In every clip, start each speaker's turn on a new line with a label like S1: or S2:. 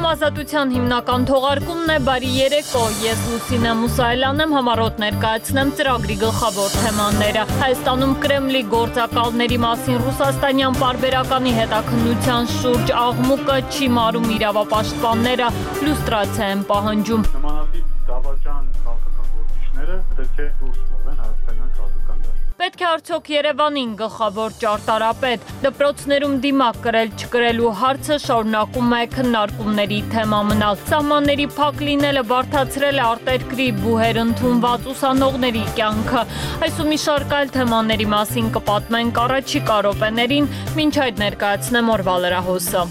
S1: Ազատության հիմնական թողարկումն է բարի երեկո, ես Լուսինե Մուսայելյանն եմ, համառոտ ներկայացնեմ ծրագրի գլխավոր թեմաները։ Հայաստանում Կրեմլի գործակալների մասին ռուսաստանյան պարբերականի հետաքննության շուրջ աղմուկը չի մարում իրավապաշտպանները, լյուստրացիա են պահանջում։
S2: Նմանատիպ դավաճան քաղաքական գործիչները պետք է դուրս մղվեն հայաստանյան քաղաքական դաշտից։
S1: Պետք է արդյոք Երևանին գլխավոր ճարտարապետ, դպրոցներում դիմակ կրել չկրելու հարցը շարունակում է քննարկումների թեմա մնալ։ Սահմանների փակ լինելը բարդացրել է արտերկրի բուհեր ընդունված ուսանողների կյանքը։ Այս ու մի շարք այլ թեմաների մասին կպատմենք առաջիկա րոպեներին, մինչ այդ ներկայացնեմ օրվա լրահոսը։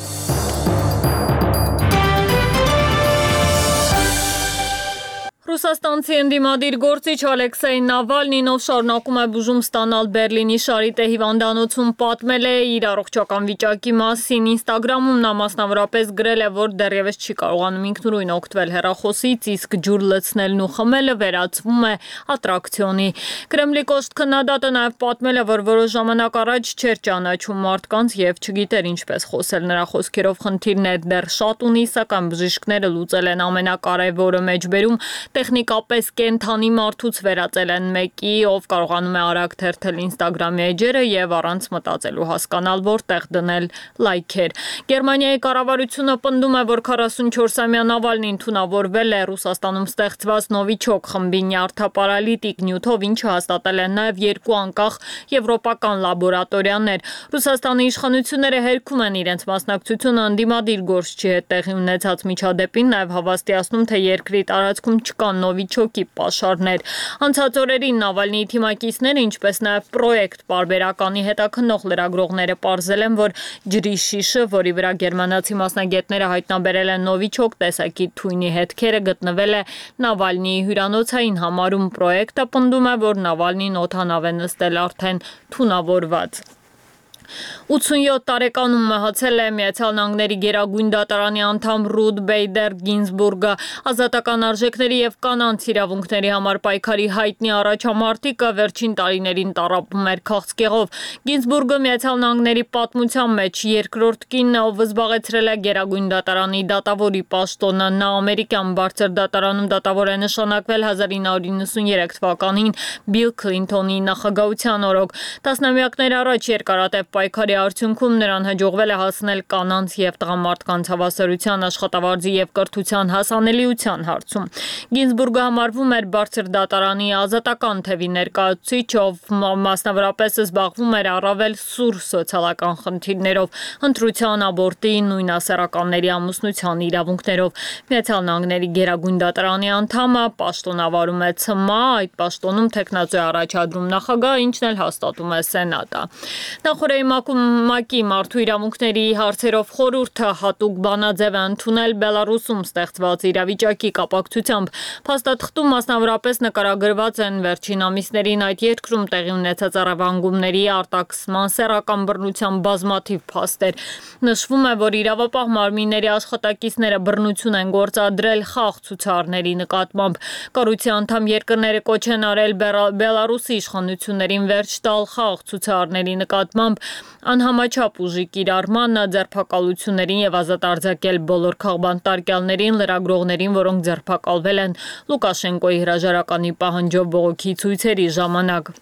S1: Ռուսաստանցի ընդդիմադիր գործիչ Ալեքսեյ Նավալնին, ով շարունակում է բուժում ստանալ Բերլինի Շարիտե հիվանդանոցում, պատմել է իր առողջական վիճակի մասին։ Ինստագրամում նա մասնավորապես գրել է, որ դեռևս չի կարողանում ինքնուրույն օգտվել հեռախոսից, իսկ ջուր լցնելն ու խմելը վերածվում է ատրակցիոնի։ Կրեմլի կոշտ քննադատը նաև պատմել է, որ որոշ ժամանակ առաջ չէր ճանաչում մարդկանց եւ չգիտեր ինչպես խոսել։ Նրա խոսքերով խնդիրներ դեռ շատ ունի, սակայն բժիշկները լուծել են ամենակարևորը մեջբերում տեխնիկապես կենթանի մարդուց վերածել են մեկի, ով կարողանում է արագ թերթել Ինստագրամի էջերը եւ առանց մտածելու հասկանալ որտեղ դնել լայքեր։ Գերմանիայի կառավարությունը պնդում է, որ 44-ամյա Նավալնին թունավորվել է Ռուսաստանում ստեղծված Նովիչոկ խմբի նյարդապարալիտիկ նյութով, ինչը հաստատել են նաեւ երկու անկախ եվրոպական լաբորատորիաներ։ Ռուսաստանի իշխանությունները հերքում են իրենց մասնակցությունը ընդդիմադիր գործչի հետ տեղի ունեցած միջադեպին, նաեւ հավաստիացնում, թե երկրի տարածքում չկան Նովիչոկի պաշարներ։ Անցած օրերին Նավալնիի թիմակիցները, ինչպես նաև պրոյեկտ պարբերականի հետաքննող լրագրողները պարզել են, որ ջրի շիշը, որի վրա գերմանացի մասնագետները հայտնաբերել են Նովիչոկ տեսակի թույնի հետքերը, գտնվել է Նավալնիի հյուրանոցային համարում։ Պրոյեկտը պնդում է, որ Նավալնին օդանավ է նստել արդեն թունավորված։ 87 տարեկանում մահացել է Միացյալ Նահանգների Գերագույն դատարանի անդամ Ռուդ Բեյդեր Գինզբուրգը։ Ազատական արժեքների եւ կանանց իրավունքների համար պայքարի հայտնի առաջամարտիկը վերջին տարիներին տառապում էր քաղցկեղով։ Գինզբուրգը Միացյալ Նահանգների պատմության մեջ երկրորդ կինն է, ով զբաղեցրել է Գերագույն դատարանի դատավորի պաշտոնը։ Նա ամերիկյան բարձր դատարանում դատավոր է նշանակվել 1993 թվականին Բիլ Քլինթոնի նախագահության օրոք։ Տասնամյակներ առաջ երկարատև պայքարի արդյունքում նրան հաջողվել է հասնել կանանց եւ տղամարդկանց հավասարության, աշխատավարձի եւ կրթության հասանելիության հարցում։ Գինզբուրգը համարվում էր բարձր դատարանի ազատական թևի ներկայացուցիչ, ով մասնավորապես զբաղվում էր առավել սուր սոցիալական խնդիրներով, ընտրության, աբորտի, նույնասեռականների ամուսնության իրավունքներով։ Միացյալ Նահանգների Գերագույն դատարանի անդամը պաշտոնավարում է ՑՄԱ, այդ պաշտոնում տեխնացու է առաջադրում նախագահ, ինչն էլ հաստատում է Սենատը։ Նախորդ ՄԱԿ-ի մարդու իրավունքների հարցերով խորհուրդը հատուկ բանաձև է ընդունել Բելարուսում ստեղծված իրավիճակի կապակցությամբ։ Փաստաթղթում մասնավորապես նկարագրված են վերջին ամիսներին այդ երկրում տեղի ունեցած առևանգումների, արտաքսման, սեռական բռնության բազմաթիվ փաստեր։ Նշվում է, որ իրավապահ մարմինների աշխատակիցները բռնություն են գործադրել խաղ ցուցարարների նկատմամբ։ Կառույցի անդամ երկրները կոչ են արել Բելարուսի իշխանություններին վերջ տալ խաղ ցուցարարների նկատմամբ անհամաչափ ուժի կիրառման, ձերբակալություններին եւ ազատ արձակել բոլոր քաղբանտարկյալներին, լրագրողներին, որոնք ձերբակալվել են Լուկաշենկոյի հրաժարականի պահանջով բողոքի ցույցերի ժամանակ։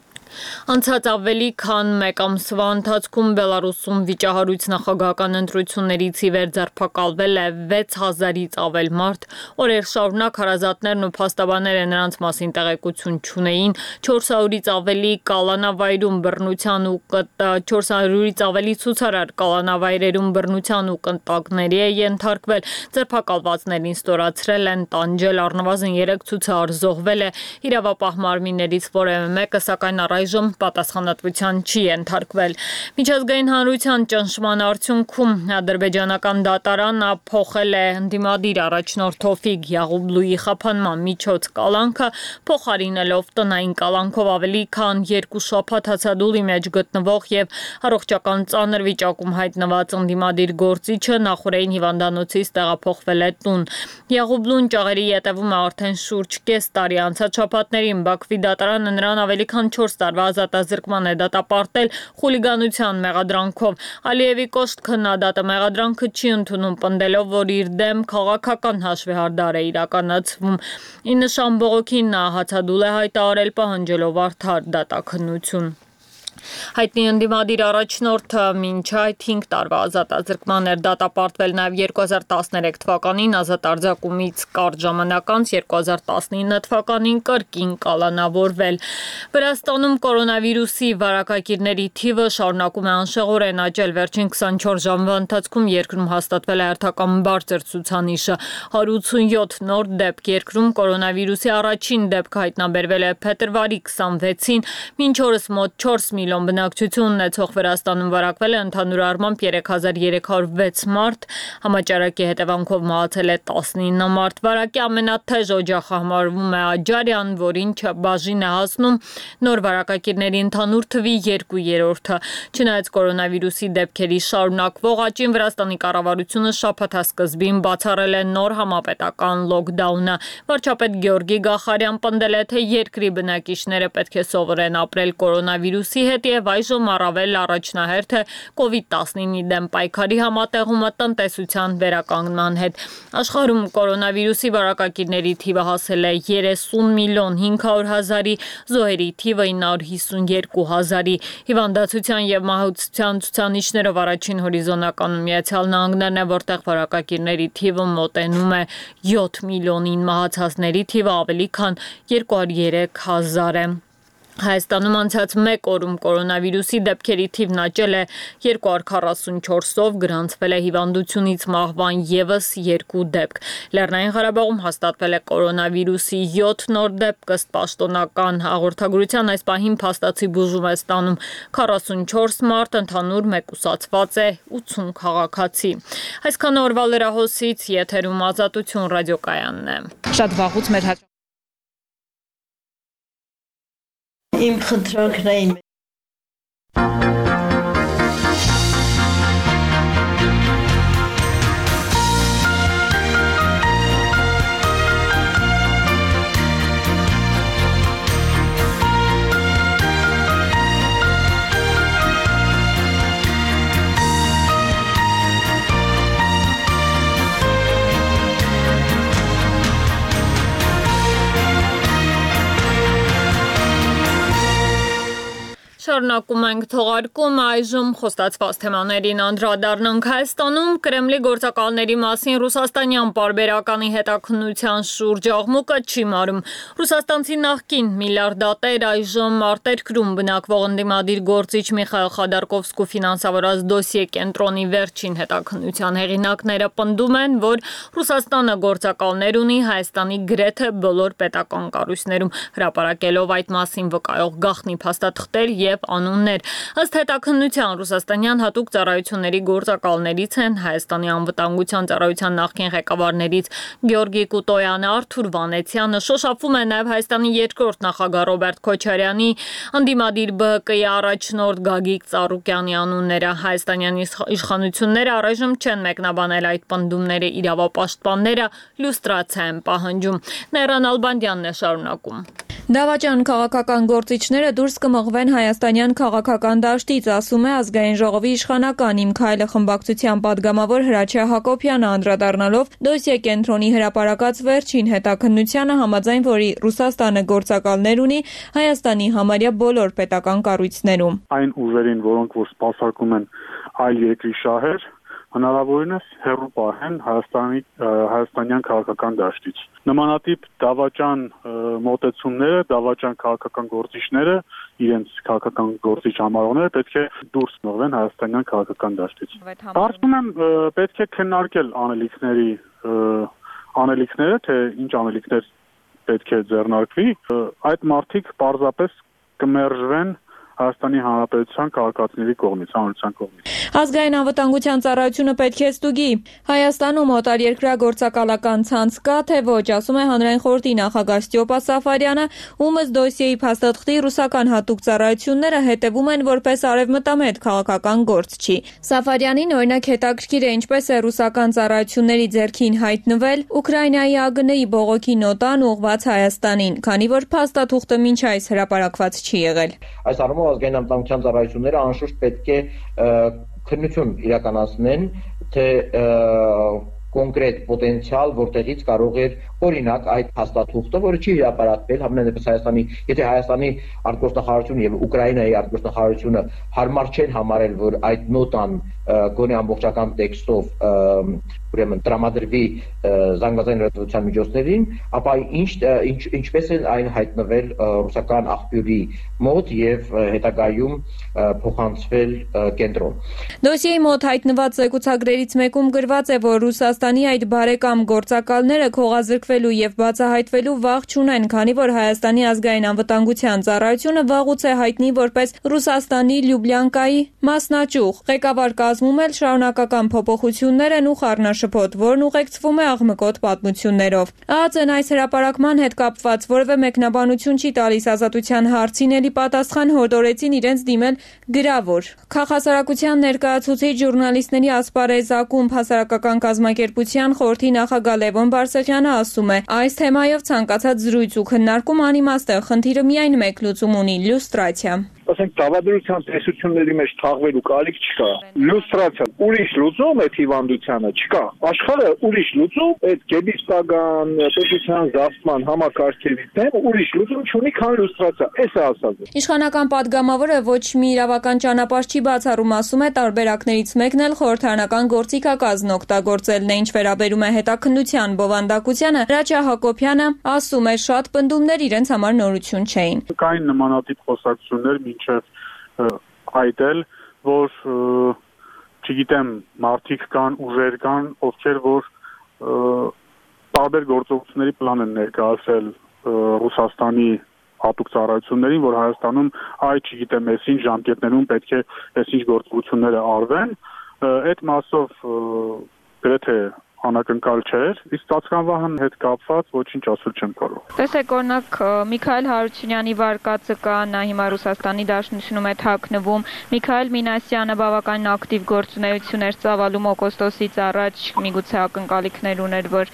S1: Անցած ավելի քան մեկ ամսվա ընթացքում Բելարուսում վիճահարույց նախագահական ընտրություններից ի վեր ձերբակալվել է 6000-ից ավել մարդ, օրեր շարունակ հարազատներն ու փաստաբանները նրանց մասին տեղեկություն չունեին, 400-ից ավելի կալանավայրում բռնության ու 400-ից ավելի ցուցարար կալանավայրերում բռնության ու կնտակների է ենթարկվել, ձերբակալվածներին ստորացրել են, տանջել, առնվազն 3 ցուցարար զոհվել է, իրավապահ մարմիններից որևէ մեկը սակայն առայժմ պատասխանատվության չի ենթարկվել։ Միջազգային հանրության ճնշման արդյունքում ադրբեջանական դատարանը փոխել է ընդդիմադիր առաջնորդ Թոֆիկ Յաղուբլուի խափանման միջոց կալանքը, փոխարինելով տնային կալանքով ավելի քան 2 շաբաթ հացադուլի մեջ գտնվող եւ առողջական ծանր վիճակում հայտնված ընդդիմադիր գործիչը նախորդային հիվանդանոցից տեղափոխվել է տուն։ Յաղուբլուն ճաղերի ետևում է արդեն շուրջ կես տարի, անցած շաբաթներին Բաքվի դատարանը նրան ավելի քան 4 տարվա ազատազրկման է դատապարտել խուլիգանության մեղադրանքով։ Ալիևի կոշտ քննադատը մեղադրանքը չի ընդունում, պնդելով, որ իր դեմ քաղաքական հաշվեհարդար է իրականացվում։ Ի նշան բողոքին նա հացադուլ է հայտարարել, պահանջելով արդար դատաքննություն։ Հայտնի ընդդիմադիր առաջնորդը մինչ այդ 5 տարվա ազատազրկման էր դատապարտվել, նաև 2013 թվականին ազատարձակումից կարճ ժամանակ անց 2019 թվականին կրկին կալանավորվել։ Վրաստանում կորոնավիրուսի վարակակիրների թիվը շարունակում է անշեղորեն աճել։ Վերջին 24 ժամվա ընթացքում երկրում հաստատվել է հերթական բարձր ցուցանիշը՝ 187 նոր դեպք։ Երկրում կորոնավիրուսի առաջին դեպքը հայտնաբերվել է փետրվարի 26-ին, մինչ օրս մոտ 4 միլիոն բնակչություն ունեցող Վրաստանում վարակվել է ընդհանուր առմամբ 3306 մարդ, համաճարակի հետևանքով մահացել է 19 մարդ։ Վարակի ամենաթեժ օջախը համարվում է Աջարյան, որին բաժին է հասնում նոր վարակակիրների ընդհանուր թվի 2/3-ը։ Չնայած կորոնավիրուսի դեպքերի շարունակվող աճին, Վրաստանի կառավարությունը շաբաթասկզբին բացառել է նոր համապետական լոքդաունը։ Վարչապետ Գյորգի Գախարյան պնդել է, թե երկրի բնակիչները պետք է սովորեն ապրել կորոնավիրուսի հետ եւ այժմ առավել առաջնահերթ է COVID-19-ի դեմ պայքարի համատեղումը տնտեսության վերականգնման հետ։ Աշխարհում կորոնավիրուսի վարակակիրների թիվը հասել է 30 միլիոն 500 հազարի, զոհերի թիվը 952 հազարի։ Հիվանդացության եւ մահացության ցուցանիշներով առաջին հորիզոնականում Միացյալ Նահանգներն է, որտեղ վարակակիրների թիվը մոտենում է 7 միլիոնին, մահացածների թիվը ավելի քան 203 հազար է։ Հայաստանում անցած մեկ օրում կորոնավիրուսի դեպքերի թիվն աճել է 244-ով, գրանցվել է հիվանդությունից մահվան եւս 2 դեպք։ Լեռնային Ղարաբաղում հաստատվել է կորոնավիրուսի 7 նոր դեպք, ըստ պաշտոնական հաղորդագրության այս պահին փաստացի բուժում է ստանում 44 մարդ, ընդհանուր մեկուսացված է 80 քաղաքացի։ Այսքան օրվա լրահոսից եթերում Ազատություն ռադիոկայանն է։
S3: Շատ վաղուց մեր
S4: Իմ խնդրանքն է
S1: Շարունակում ենք թողարկումը, այժմ խոստացված թեմաներին անդրադառնանք։ Հայաստանում Կրեմլի գործակալների մասին ռուսաստանյան պարբերականի հետաքննության շուրջ աղմուկը չի մարում։ Ռուսաստանցի նախկին միլիարդատեր, այժմ արտերկրում բնակվող ընդդիմադիր գործիչ Միխայել Խոդորկովսկու ֆինանսավորած դոսիե կենտրոնի վերջին հետաքննության հեղինակները պնդում են, որ Ռուսաստանը գործակալներ ունի Հայաստանի գրեթե բոլոր պետական կառույցներում, հրապարակելով այդ մասին վկայող գաղտնի փաստաթղթեր եւ անուններ։ Ըստ հետաքննության ռուսաստանյան հատուկ ծառայությունների գործակալներից են Հայաստանի անվտանգության ծառայության նախկին ղեկավարներից Գեորգի Կուտոյանը, Արթուր Վանեցյանը, շոշափվում է նաև Հայաստանի երկրորդ նախագահ Ռոբերտ Քոչարյանի, ընդդիմադիր ԲՀԿ-ի առաջնորդ Գագիկ Ծառուկյանի անունները։ Հայաստանյան իշխանությունները առայժմ չեն մեկնաբանել այդ պնդումները, իրավապաշտպանները լյուստրացիա են պահանջում։ Նեյրան Ալբանդյանն է շարունակում։
S3: Դավաճան քաղաքական գործիչները դուրս կմղվեն հայաստանյան քաղաքական դաշտից, ասում է Ազգային ժողովի իշխանական Իմ քայլը խմբակցության падգամավոր Հրաչյա Հակոբյանը, անդրադառնալով դոսիե կենտրոնի հրապարակած վերջին հետաքննությանը, համաձայն որի Ռուսաստանը գործակալներ ունի Հայաստանի համարյա բոլոր պետական կառույցներում։
S2: Այն ուժերին, որոնք որ սպասարկում են այլ երկրի շահեր, հնարավորինս հեռու պահեն հայաստանյան քաղաքական դաշտից։ Նմանատիպ դավաճան մոտեցումները, դավաճան քաղաքական գործիչները, իրենց քաղաքական գործիչ համարողները պետք է դուրս մղվեն հայաստանյան քաղաքական դաշտից։ Կարծում եմ պետք է քննարկել անելիքները, թե ինչ անելիքներ պետք է ձեռնարկվի։ Այդ մարդիկ պարզապես կմերժվեն Հայաստանի Հանրապետության քաղաքացիների կողմից, հանրության կողմից։
S3: Ազգային անվտանգության ծառայությունը պետք է ստուգի Հայաստանում օտարերկրյա գործակալական ցանց կա, թե ոչ, ասում է Հանրային խորհրդի նախագահ Ստյոպա Սաֆարյանը, ումս դոսիեի փաստաթղթի ռուսական հատուկ ծառայությունները հետևում են որպես արևմտամետ քաղաքական գործ չի։ Սաֆարյանին օրինակ հետաքրքիր է ինչպես է ռուսական ծառայությունների ձեռքին հայտնվել Ուկրաինայի ԱԳՆ-ի բողոքի նոտան ուղղված Հայաստանին, քանի որ փաստաթուղթը մինչ այս հրապարակված չի եղել։
S5: Այս առումով ազգային անվտանգության ծառայությունները անշուշտ պետք է քննություն իրականացնեն, թե կոնկրետ պոտենցիալ որտեղից կարող էր օրինակ այդ փաստաթուղթը, որը չի հրապարակվել, համենայնիվ Հայաստանի, եթե Հայաստանի արտգործնախարարությունը եւ Ուկրաինայի արտգործնախարարությունը հարմար չեն համարել, որ այդ նոտան գոնե ամբողջական տեքստով ուրեմն տրամադրվի զանգվածային լրատվության միջոցներին, ապա ինչպես են այն հայտնվել ռուսական աղբյուրի մոտ եւ հետագայում փոխանցվել կենտրոն։
S3: Դոսիեի մոտ հայտնված զեկուցագրերից մեկում գրված է, որ Ռուսաստանի այդ բարեկամ գործակալները քողազրկվելու եւ բացահայտվելու վաղ չունեն, քանի որ Հայաստանի ազգային անվտանգության ծառայությունը վաղուց է հայտնի որպես Ռուսաստանի Լյուբլյանկայի մասնաճյուղ։ Ղեկավար կազմում էլ շարունակական փոփոխություններ են ու խառնաշփոթ, որն ուղեկցվում է աղմկոտ պատմություններով։ ԱԱԾ-ն այս հրապարակման հետ կապված որևէ մեկնաբանություն չի տալիս ազատության հարցին, էլի պատասխան հորդորեցին իրենց դիմել գրավոր։ Քաղաքասարակության ներկայացուցիչ ժուրնալիստների ասպարեզ ակումբ հասարակական կազմակերպության խորհրդի նախագահ Լևոն Բարսեղյանը ասում է, այս թեմայով ցանկացած զրույց ու քննարկում անիմաստ է, խնդիրը միայն մեկ լուծում ունի՝ լյուստրացիա։
S6: Ասենք դավադրության տեսությունների մեջ թաղվելու կարիք չկա։ Լյուստրացիա, ուրիշ լուծում այդ հիվանդությանը չկա։ Աշխարհը ուրիշ լուծում այդ գեբիստական, պետության զասպման համակարգերի դեմ ուրիշ լուծում չունի, քան լյուստրացիա։ Էս է ասածը։
S3: Իշխանական падգամավորը ոչ մի իրավական ճանապարհ չի բացառում, ասում է, տարբերակներից մեկն էլ խորհրդարանական գործիքակազմն օգտագործելն է, ինչ վերաբերում է հետաքննության բովանդակությանը, Հրաչյա Հակոբյանը ասում է, շատ պնդումներ իրենց համար նորություն չէին։
S2: Կային նմանատիպ խոսակցություններ մինչև այդ էլ, որ չգիտեմ, մարդիկ կան, ուժեր կան, ովքեր որ տարբեր գործողությունների պլան են ներկայացրել Ռուսաստանի հատուկ ծառայություններին, որ Հայաստանում չգիտեմ, այսինչ ժամկետներում պետք է այսինչ գործողությունները արվեն, այդ մասով գրեթե անակնկալ չէր, իսկ Ծածկանվահան հետ կապված ոչինչ ասել չեմ կարող։
S3: Տեսեք, օրինակ Միքայել Հարությունյանի վարկածը կա, նա հիմա Ռուսաստանի Դաշնությունում է թաքնվում, Միքայել Մինասյանը բավականին ակտիվ գործունեություն էր ծավալում օգոստոսից առաջ, միգուցե ակնկալիքներ ուներ, որ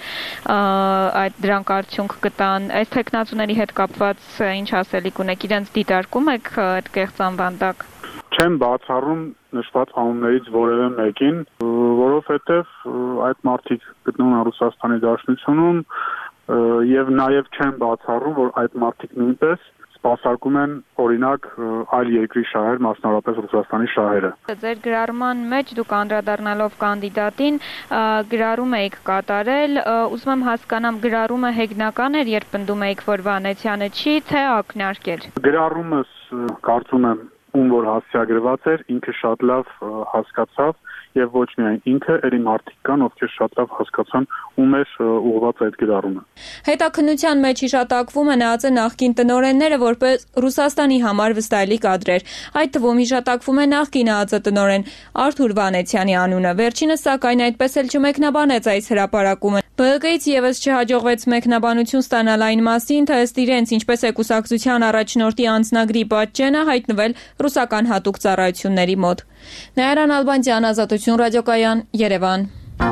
S3: դրանք արդյունք կտան։ Այս տեխնացուների հետ կապված ինչ ասելիք ունեք, իրենց դիտարկում եք այդ կեղծ անվանդակ։
S2: Չեմ բացառում նշված անուններից որևէ մեկին, որովհետև այդ մարդիկ գտնվում են Ռուսաստանի Դաշնությունում եւ նաեւ չեմ բացառում, որ այդ մարդիկ նույնպես սպասարկում են օրինակ այլ երկրի շահեր, մասնավորապես Ռուսաստանի շահերը։
S3: Ձեր գրառման մեջ դուք անդրադառնալով կանդիդատին գրառում եք կատարել, ուզում եմ հասկանամ գրառումը հեգնական էր, երբ պնդում եք, որ Վանեցյանը չի, թե ակնարկել։
S2: Գրառումս կարծում եմ ում որ հասցեագրված էր, ինքը շատ լավ հասկացավ եւ ոչ միայն ինքը, ելի մարդիկ կան, ովքեր շատ լավ հասկացան ում էր ուղղված այդ գրառումը։
S3: Հետաքննության մեջ հիշատակվում են ԱԱԾ նախկին տնօրենները որպես Ռուսաստանի համար վստահելի կադրեր։ Այդ թվում հիշատակվում է նախկին ԱԱԾ տնօրեն Արթուր Վանեցյանի անունը։ Վերջինս սակայն այդպես էլ չմեկնաբանեց այս հրապարակումը։ ԲՀԿ-ից եւս չհաջողվեց մեկնաբանություն ստանալ այն մասին, թե ըստ իրենց ինչպես է կուսակցության առաջնորդի անձնագրի պատճենը հայտնվել ռուսական հատուկ ծառայությունների մոտ։ Նաիրա Նալբանդյան, Ազատություն ռադիոկայան, Երևան։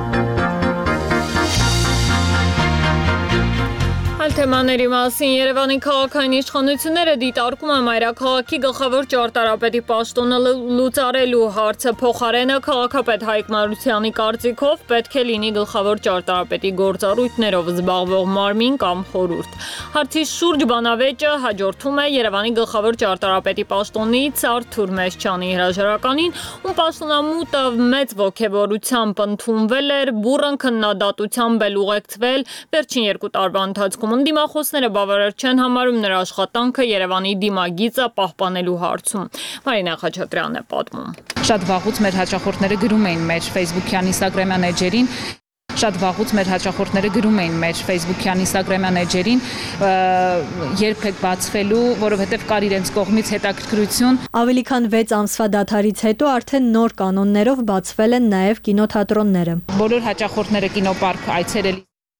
S1: Այլ թեմաների մասին Երևանի քաղաքային իշխանությունները դիտարկում են մայրաքաղաքի գլխավոր ճարտարապետի պաշտոնը լուծարելու հարցը, փոխարենը քաղաքապետ Հայկ Մարությանի կարծիքով պետք է լինի գլխավոր ճարտարապետի գործառույթներով զբաղվող մարմին կամ խորհուրդ։ Հարցի շուրջ բանավեճը հաջորդում է Երևանի գլխավոր ճարտարապետի պաշտոնից Արթուր Մեսչյանի հրաժարականին, ում պաշտոնամուտը մեծ ոգևորությամբ ընդունվել էր, բուռն քննադատությամբ էլ ուղեկցվել վերջին 2 տարվա ընթացքում։ Դիմախոսները բավարար չեն համարում նրա աշխատանքը Երևանի դիմագիծը պահպանելու հարցում։ Մարինա Խաչատրյանն է պատմում։
S7: Շատ վաղուց մեր հաճախորդները գրում էին մեր Facebook-յան, Instagram-յան էջերին, Շատ վաղուց մեր հաճախորդները գրում էին մեր Facebook-յան, Instagram-յան էջերին, երբեք բացվելու, որովհետև կար իրենց կողմից հետաքրքրություն։
S8: Ավելի քան 6 ամսվա դադարից հետո արդեն նոր կանոններով բացվել են նաև կինոթատրոնները։
S7: Բոլոր հաճախորդները կինոպարկ այցելել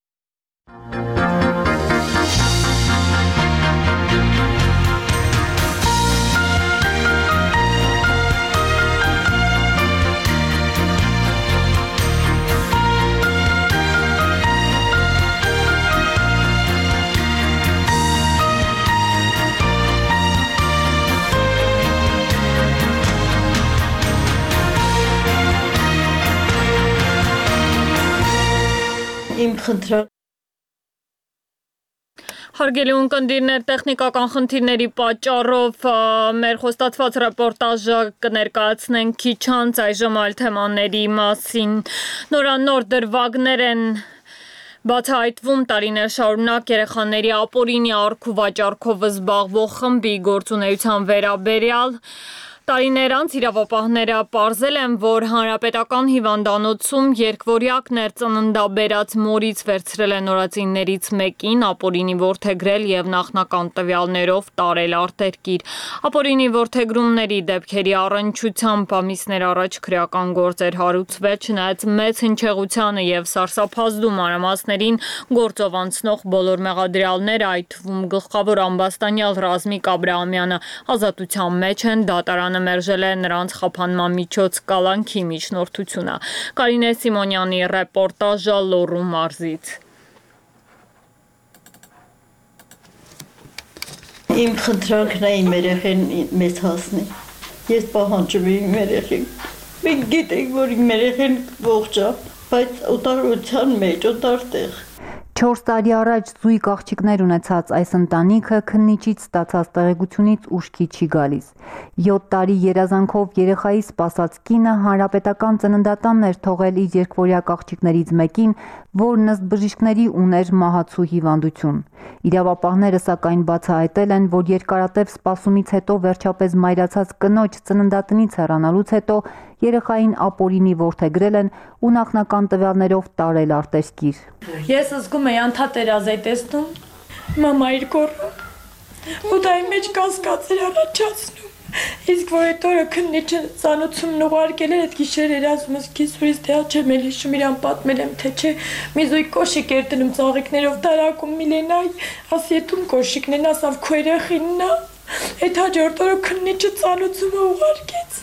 S1: Հարգելի ունկնդիրներ, տեխնիկական խնդիրների պատճառով մեր խոստացված ռեպորտաժը կներկայացնենք քիչ անց, այժմ այլ թեմաների մասին։ Նորանոր դրվագներ են բացահայտվում տարիներ շարունակ երեխաների ապօրինի առք ու վաճառքով զբաղվող խմբի գործունեության վերաբերյալ։ Տարիներ անց իրավապահները պարզել են, որ հանրապետական հիվանդանոցում երկվորյակներ ծննդաբերած մորից վերցրել են նորածիններից մեկին, ապօրինի որդեգրել և նախնական տվյալներով տարել արտերկիր։ Ապօրինի որդեգրումների դեպքերի առնչությամբ ամիսներ առաջ քրեական գործ էր հարուցվել, չնայած մեծ հնչեղությանը և սարսափազդու մանրամասներին գործով անցնող բոլոր մեղադրյալները, այդ թվում գլխավոր ամբաստանյալ Ռազմիկ Աբրահամյանը ազատության մեջ են, դատարանը մերժել է նրանց խափանման միջոց կալանքի միջնորդությունը։ Կարինե Սիմոնյանի ռեպորտաժը Լոռու մարզից։
S4: Իմ խնդրանքն է իմ երեխեն մեզ հասնի։ Ես պահանջում եմ իմ երեխեն։ Մենք գիտենք, որ իմ երեխեն ողջ է, բայց օտարության մեջ, օտարտեղ։
S9: 4 տարի առաջ զույգ աղջիկներ ունեցած այս ընտանիքը քննիչից ստացած տեղեկությունից ուշքի չի գալիս։ 7 տարի երազանքով երեխայի սպասած կինը հանրապետական ծննդատանն էր թողել իր երկվորյակ աղջիկներից մեկին, որն ըստ բժիշկների ուներ մահացու հիվանդություն։ Իրավապահները սակայն բացահայտել են, որ երկարատև սպասումից հետո վերջապես մայրացած կնոջ ծննդատնից հեռանալուց հետո երեխային ապօրինի որդեգրել են ու նախնական տվյալներով տարել արտերկիր։
S10: Ես զգում եմ անդհատերազ է տեսնում, մամայի կորը, ու դա իմ մեջ կասկածեր առաջացնում։ Իսկ որ այդ օրը քննիչը ծանոթումն ուղարկել էր, այդ գիշեր էր ասում ես քիսուրից դե չեմ էլ հիշում, իրան պատմել եմ, թե չէ, մի զույգ կոշիկ էր դնում ծաղիկներով տարակում Միլենայի, ասի էտում կոշիկն են, ասավ քո երեխինն է, այդ հաջորդ օրը քննիչը ծանոթումը ուղարկեց։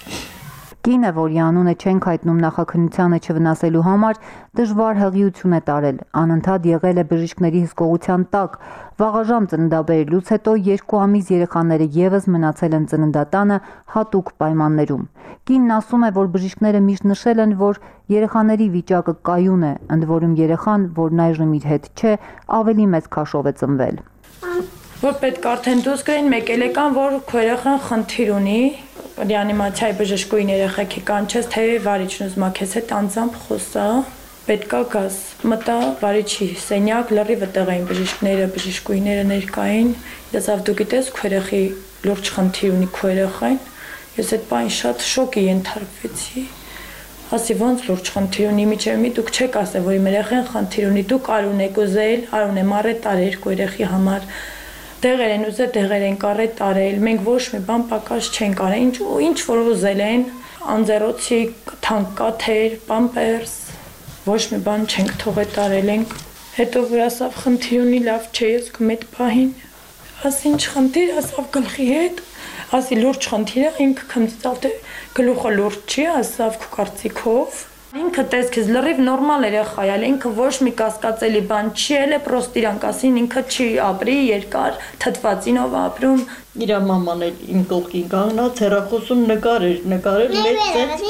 S9: Կինը, որի անունը չենք հայտնում նախաքննությանը չվնասելու համար, դժվար հղիություն է տարել, անընդհատ եղել է բժիշկների հսկողության տակ, վաղաժամ ծննդաբերելուց հետո 2 ամիս երեխաները ևս մնացել են ծննդատանը հատուկ պայմաններում։ Կինն ասում է, որ բժիշկները միշտ նշել են, որ երեխաների վիճակը կայուն է, ընդ որում երեխան, որն այժմ իր հետ չէ, ավելի մեծ քաշով է ծնվել։
S10: Որ պետք է արդեն դուրս գրեն, մեկ էլ եկան, որ քո երեխան խնդիր ունի, ռեանիմացիայի բժշկուհին երեխեք եկան, չես թե վարիչն ուզում է քեզ հետ անձամբ խոսա, պետք է գաս։ Մտա վարիչի սենյակ, լրիվ այդտեղ էին բժիշկները, բժշկուհիները ներկային, ես ասավ դու գիտես քո երեխի լուրջ խնդիր ունի քո երեխային, ես այդ բան շատ շոկի ենթարկվեցի։ Ասի ոնց լուրջ խնդիր ունի, միջև մի դուք չեք ասել, որ իմ երեխան խնդիր ունի, դուք արուն եք ուզել, արուն եմ առետ արել քո երեխի համար։ Դեղեր են ուզել, դեղեր են կարետ տարել, մենք ոչ մի բան պակաս չենք արել, ինչ որ ուզել են, անձեռոցի, թանկաթեր, պամպերս, ոչ մի բան չենք թողել տարել ենք։ Հետո որ ասավ խնդիր ունի, լավ չէ, ես գում այդ պահին, ասի ինչ խնդիր, ասավ գլխի հետ, ասի լուրջ խնդիր է, ինքը քմծավ, թե գլուխը լուրջ չի, ասավ քո կարծիքով։ Ինքը տեսքից լրիվ նորմալ երեխա է, ինքը ոչ մի կասկածելի բան չի, էլ է պրոստ իրան կասին, ինքը չի ապրի երկար, թթվածինով ապրում։
S4: Իրա մաման էլ իմ կողքին կանգնած հեռախոսում նկարել մեծ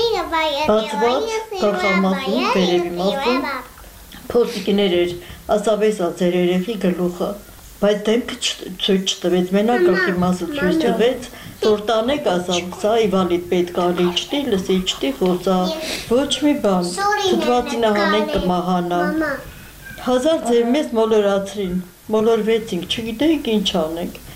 S4: բացված գլխամասում, վերևի մասում, փոստիկներ էր, ասավ էսա ձեր երեխի գլուխը, բայց դեմքը ցույց չտվեց, մենակ գլխի մասը ցույց տվեց, որ տանեք ասավ, սա իվալիդ պետք է լիչտի, լսիչտի, խոսա, ոչ մի բան, թթվածինը հանենք կմահանա, 1000 ձև մեզ մոլորացրին, մոլորվեցինք, չգիտեինք ինչ անենք։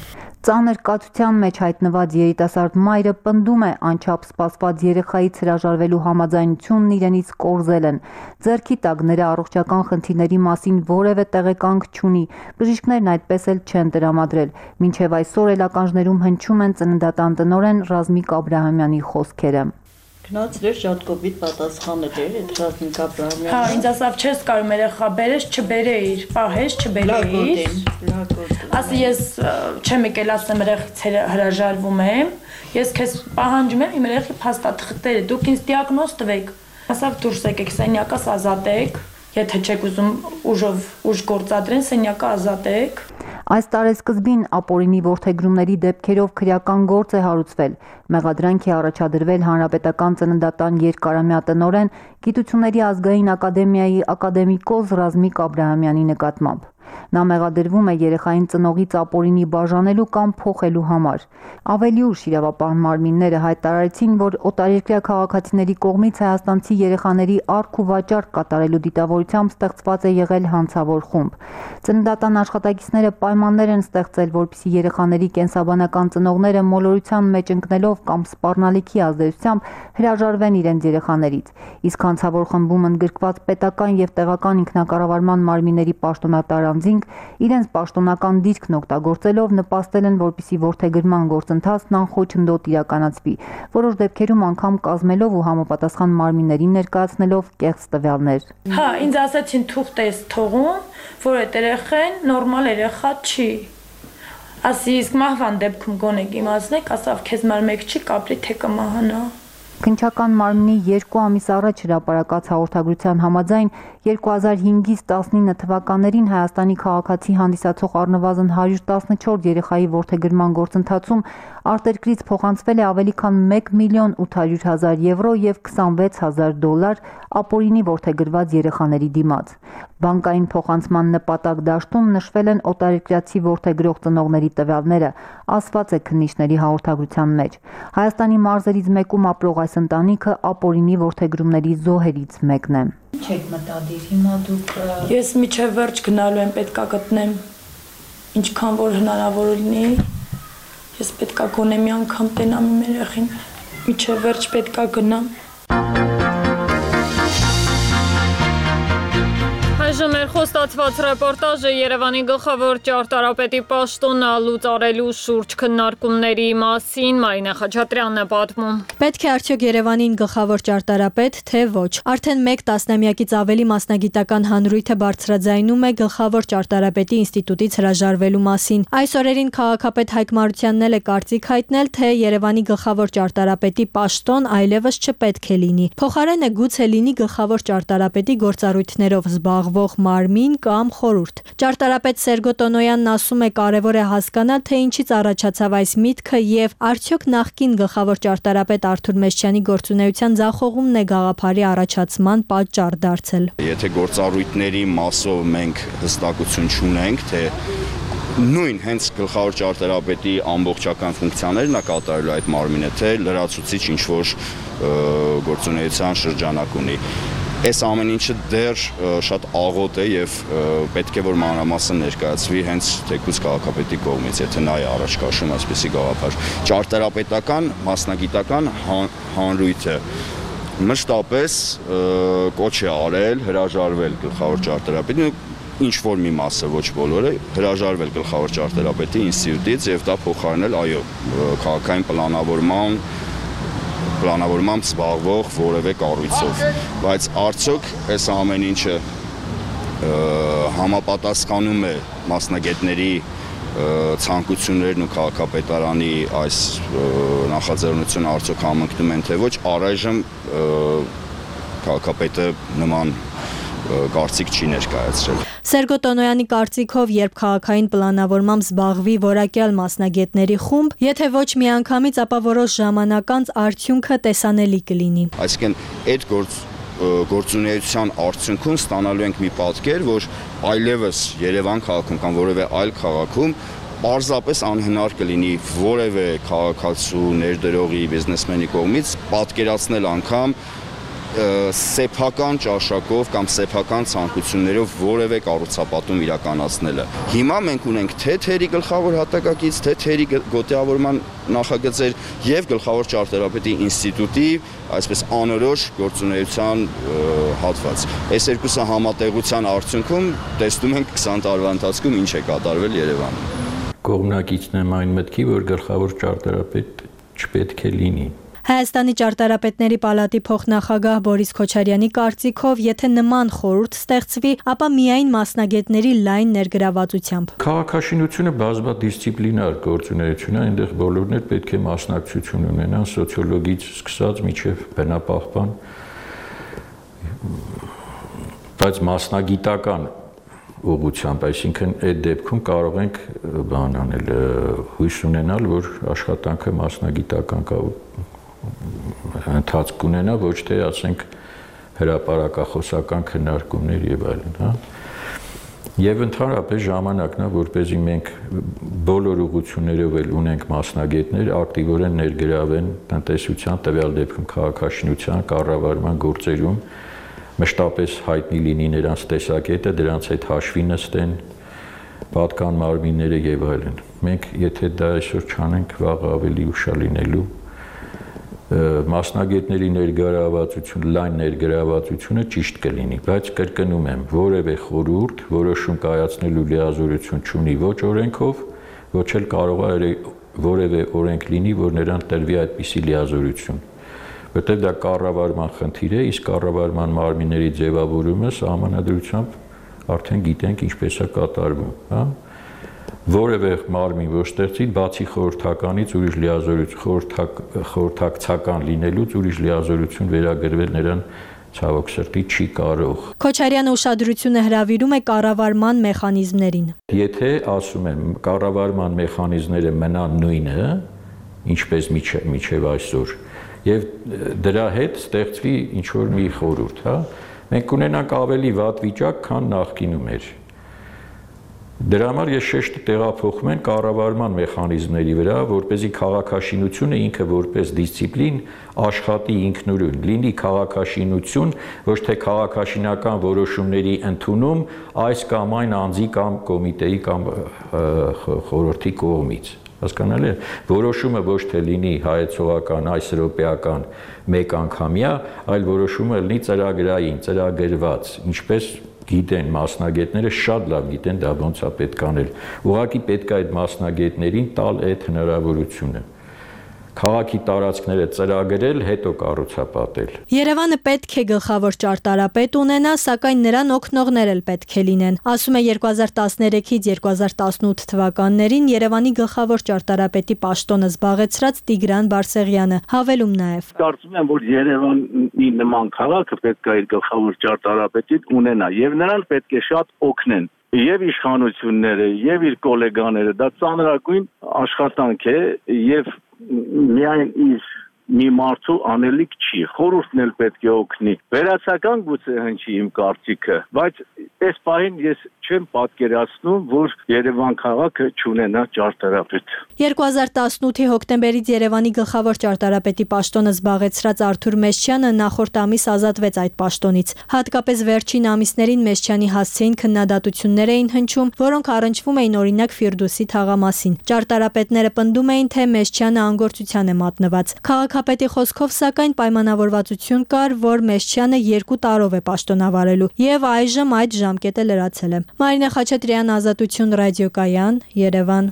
S9: Ծանր կաթության մեջ հայտնված երիտասարդ մայրը պնդում է անչափ սպասված երեխայից հրաժարվելու համաձայնությունն իրենից կորզել են։ Ձեռքի տակ նրա առողջական խնդիրների մասին որևէ տեղեկանք չունի։ Բժիշկներն այդպես էլ չեն տրամադրել։ Մինչև այսօր էլ ականջներում հնչում են ծննդատան տնօրեն Ռազմիկ Աբրահամյանի խոսքերը։
S4: Գնացրել շատ կոպիտ պատասխանել էր այդ Ռազմիկ Աբրահամյանը։
S10: Հա, ինձ ասավ չես կարում երեխա բերես, չբերեիր, պահես, չբերեիր։ Ասի ես չեմ եկել ասեմ երեխից հրաժարվում եմ, ես քեզ պահանջում եմ իմ երեխի փաստաթղթերը, դուք ինձ դիագնոզ տվեք։ Ասավ դուրս եկեք, սենյակս ազատեք, եթե չեք ուզում ուժ գործադրեն, սենյակը ազատեք։
S9: Այս տարեսկզբին ապօրինի որդեգրումների դեպքերով քրեական գործ է հարուցվել։ Մեղադրանք է առաջադրվել Հանրապետական ծննդատան երկարամյա տնօրեն Գիտությունների ազգային ակադեմիայի ակադեմիկոս Ռազմիկ Աբրահամյանի նկատմամբ։ Նա մեղադրվում է երեխային ծնողից ապօրինի բաժանելու կամ փոխելու համար։ Ավելի ուշ իրավապահ մարմինները հայտարարեցին, որ օտարերկրյա քաղաքացիների կողմից հայաստանցի երեխաների առք ու վաճառք կատարելու դիտավորությամբ ստեղծված է եղել հանցավոր խումբ։ Ծննդատան աշխատակիցները պայմաններ են ստեղծել, որպեսզի երեխաների կենսաբանական ծնողները մոլորության մեջ ընկնելով կամ սպառնալիքի ազդեցությամբ հրաժարվեն իրենց երեխաներից։ Իսկ հանցավոր խմբում ընդգրկված պետական եւ տեղական ինքնակառավարման մարմինների պաշտոնատար անձինք իրենց պաշտոնական դիրքն օգտագործելով նպաստել են, որպեսզի որդեգրման գործընթացն անխոչնդոտ իրականացվի, որոշ դեպքերում անգամ կազմելով ու համապատասխան մարմիններին ներկայացնելով կեղծ տվյալներ։
S10: Հա, ինձ ասացին թուղթ ես թողում, որ այդ երեխան նորմալ երեխա չի։ Ասի իսկ մահվան դեպքում գոնե իմացնեք, ասավ քեզ մար մեկ չի կապրի թե կմահանա։
S9: Քննչական մարմնի 2 ամիս առաջ հրապարակած հաղորդագրության համաձայն 2005-ից 19 թվականներին Հայաստանի քաղաքացի հանդիսացող առնվազն 114 երեխայի որդեգրման գործընթացում արտերկրից փոխանցվել է ավելի քան 1.800.000 եվրո եւ $26,000 ապօրինի որդեգրված երեխաների դիմաց։ Բանկային փոխանցման նպատակ դաշտում նշվել են օտարերկրացի որդեգրող ծնողների տվյալները, ասված է քննիչների հաղորդագրության մեջ։ Հայաստանի մարզերից մեկում ապրող այս ընտանիքը ապօրինի որդեգրումների զոհերից մեկն է։
S11: Չեք մտադիր հիմա դուք։
S10: Ես միջև վերջ գնալու եմ, պետքա գտնեմ ինչքան որ հնարավոր լինի։ Ես պետքա գոնե մի անգամ տենամ իմ երեխին։ Միջև վերջ պետքա գնամ։
S1: Այժմ մեր խոստացված ռեպորտաժը Երևանի գլխավոր ճարտարապետի պաշտոնը լուծարելու շուրջ քննարկումների մասին Մարինա Խաչատրյանն է պատմում։
S8: Պետք է արդյոք Երևանին գլխավոր ճարտարապետ, թե ոչ։ Արդեն 1 տասնամյակից ավելի մասնագիտական հանրույթը բարձրաձայնում է գլխավոր ճարտարապետի ինստիտուտից հրաժարվելու մասին։ Այս օրերին քաղաքապետ Հայկ Մարությանն էլ է կարծիք հայտնել, թե Երևանի գլխավոր ճարտարապետի պաշտոն այլևս չպետք է լինի։ Փոխարենը գուցե լինի գլխավոր ճարտարապետի գործառույթներով զբաղվող մարմին կամ խորհուրդ։ Ճարտարապետ Սերգո Տոնոյանն ասում է կարևոր է հասկանալ, թե ինչից առաջացավ այս միտքը եւ արդյոք նախկին գլխավոր ճարտարապետ Արթուր Մեսչյանի գործունեության ձախողումն է գաղափարի առաջացման պատճառ դարձել։
S12: Եթե գործառույթների մասով մենք հստակություն չունենք, թե նույն հենց գլխավոր ճարտարապետի ամբողջական ֆունկցիաներն է կատարելու այդ մարմինը, թե լրացուցիչ ինչ-որ գործունեության շրջանակ ունի։ Այս ամեն ինչը դեռ շատ աղոտ է եւ պետք է որ մանրամասն ներկայացվի հենց թեկուզ քաղաքապետի կողմից, եթե նա է առաջ քաշում այսպիսի գաղափար։ Ճարտարապետական, մասնագիտական հանրույթը մշտապես կոչ է արել հրաժարվել գլխավոր ճարտարապետի, ինչ որ մի մասը, ոչ բոլորը, հրաժարվել գլխավոր ճարտարապետի ինստիտուտից եւ դա փոխարինել այո քաղաքային պլանավորմամբ զբաղվող որևէ կառույցով, բայց արդյոք այս ամեն ինչը համապատասխանում է մասնագետների ցանկություններն ու քաղաքապետարանի այս նախաձեռնությունը արդյոք համընկնում են թե ոչ, առայժմ քաղաքապետը նման կարծիք չի ներկայացրել։
S8: Սերգո Տոնոյանի կարծիքով, երբ քաղաքային պլանավորմամբ զբաղվի որակյալ մասնագետների խումբ, եթե ոչ միանգամից, ապա որոշ ժամանակ անց արդյունքը տեսանելի կլինի։
S12: Այսինքն այդ գործունեության արդյունքում ստանալու ենք մի պատկեր, որ այլևս Երևան քաղաքում կամ որևէ այլ քաղաքում պարզապես անհնար կլինի որևէ քաղաքացու, ներդրողի, բիզնեսմենի կողմից պատկերացնել անգամ սեփական ճաշակով կամ սեփական ցանկություններով որևէ կառուցապատում իրականացնելը։ Հիմա մենք ունենք թե թերի գլխավոր հատակագիծ, թե թերի գոտիավորման նախագծեր եւ գլխավոր ճարտարապետի ինստիտուտի այսպես անորոշ գործունեության հատված։ Այս երկուսը համատեղության արդյունքում տեսնում ենք 20 տարվա ընթացքում ինչ է կատարվել Երևանում։
S13: Կողմնակիցն եմ այն մտքի, որ գլխավոր ճարտարապետ չպետք է լինի։
S8: Հայաստանի ճարտարապետների պալատի փոխնախագահ Բորիս Քոչարյանի կարծիքով, եթե նման խորհուրդ ստեղծվի, ապա միայն մասնագետների լայն ներգրավվածությամբ։
S13: Քաղաքաշինությունը բազմադիսցիպլինար գործունեություն է, այնտեղ բոլորն էլ պետք է մասնակցություն ունենան, սոցիոլոգից սկսած մինչև բնապահպան, բայց մասնագիտական ուղղությամբ, այսինքն այդ դեպքում կարող ենք բան անել, հույս ունենալ, որ աշխատանքը մասնագիտական ընթացք ունենա, ոչ թե ասենք հրապարակախոսական քննարկումներ եւ այլն, հա։ Եվ ընդհանրապես ժամանակն է, որպեսզի մենք բոլոր ուղղություններով էլ ունենք մասնագետներ, ակտիվորեն ներգրավեն տնտեսության, տվյալ դեպքում քաղաքաշինության, կառավարման գործերում, մշտապես հայտնի լինի նրանց տեսակետը, դրանց հետ հաշվի նստեն պատկան մարմինները եւ այլն։ Մենք եթե դա այսօր չանենք, վաղ ավելի ուշ լինելու մասնագետների ներգրավվածություն, լայն ներգրավվածությունը ճիշտ կլինի, բայց կրկնում եմ, որևէ խորհուրդ որոշում կայացնելու լիազորություն չունի ոչ օրենքով, ոչ էլ կարող է որևէ օրենք լինի, որ նրան տրվի այդպիսի լիազորություն, որտեղ դա կառավարման խնդիր է, իսկ կառավարման մարմինների ձևավորումը սահմանադրությամբ արդեն գիտենք ինչպես է կատարվում, հա։ Որևէ մարմին որ ստեղծի, բացի խորհրդականից ուրիշ լիազորություն, խորհրդակցական լինելուց ուրիշ լիազորություն վերագրվել նրան ցավոք սրտի չի կարող։
S8: Քոչարյանը ուշադրությունը հրավիրում է կառավարման մեխանիզմներին։
S13: Եթե ասում եմ կառավարման մեխանիզմները մնան նույնը, ինչպես միջև այսօր, եւ դրա հետ ստեղծվի ինչ-որ մի խորհուրդ, հա, մենք կունենանք ավելի վատ վիճակ, քան նախկինում էր։ Դրա համար ես շեշտը տեղափոխում եմ կառավարման մեխանիզմների վրա, որպեսզի քաղաքաշինությունը ինքը որպես դիսցիպլին աշխատի ինքնուրույն, լինի քաղաքաշինություն, ոչ թե քաղաքաշինական որոշումների ընդունում այս կամ այն անձի կամ կոմիտեի կամ խորհրդի կողմից։ Հասկանալի է, որոշումը ոչ թե լինի հայեցողական, այսրոպեական, մեկ անգամյա, այլ որոշումը լինի ծրագրային, ծրագրված, ինչպես գիտեն մասնագետները, շատ լավ գիտեն դա ոնց է պետք անել։ Ուղղակի պետք է այդ մասնագետներին տալ այդ հնարավորությունը։ Քաղաքի տարածքները ծրագրել, հետո կառուցապատել։
S8: Երևանը պետք է գլխավոր ճարտարապետ ունենա, սակայն նրան օգնողներ էլ պետք է լինեն։ Ասում է 2013-ից 2018 թվականներին Երևանի գլխավոր ճարտարապետի պաշտոնը զբաղեցրած Տիգրան Բարսեղյանը, հավելում նաև։
S6: Կարծում եմ, որ Երևանի նման քաղաքը պետք է իր գլխավոր ճարտարապետին ունենա եւ նրան պետք է շատ օգնեն։ Եվ իշխանությունները, եւ իր գոլեգաները, դա ծանրագույն աշխատանք է եւ միայն իր մի մարդու անելիք չի, խորհուրդն էլ պետք է օգնի։ Վերացական գուցե հնչի իմ կարծիքը, բայց այս պահին ես չեմ պատկերացնում, որ Երևան քաղաքը չունենա ճարտարապետ։
S8: 2018-ի հոկտեմբերից Երևանի գլխավոր ճարտարապետի պաշտոնը զբաղեցրած Արթուր Մեշչյանը նախորդ ամիս ազատվեց այդ պաշտոնից։ Հատկապես վերջին ամիսներին Մեշչյանի հասցեին քննադատություններ էին հնչում, որոնք առնչվում էին օրինակ Ֆիրդուսի թաղամասին։ Ճարտարապետները պնդում էին, թե Մեշչյանը անգործության է մատնված։ Քաղաքապետի խոսքով սակայն պայմանավորվածություն կար, որ Մեշչյանը 2 տարով է պաշտոնավարելու, եւ այժմ այդ ժամկետը լրացել է։ Մարինե Խաչատրյան, Ազատություն ռադիոկայան, Երևան։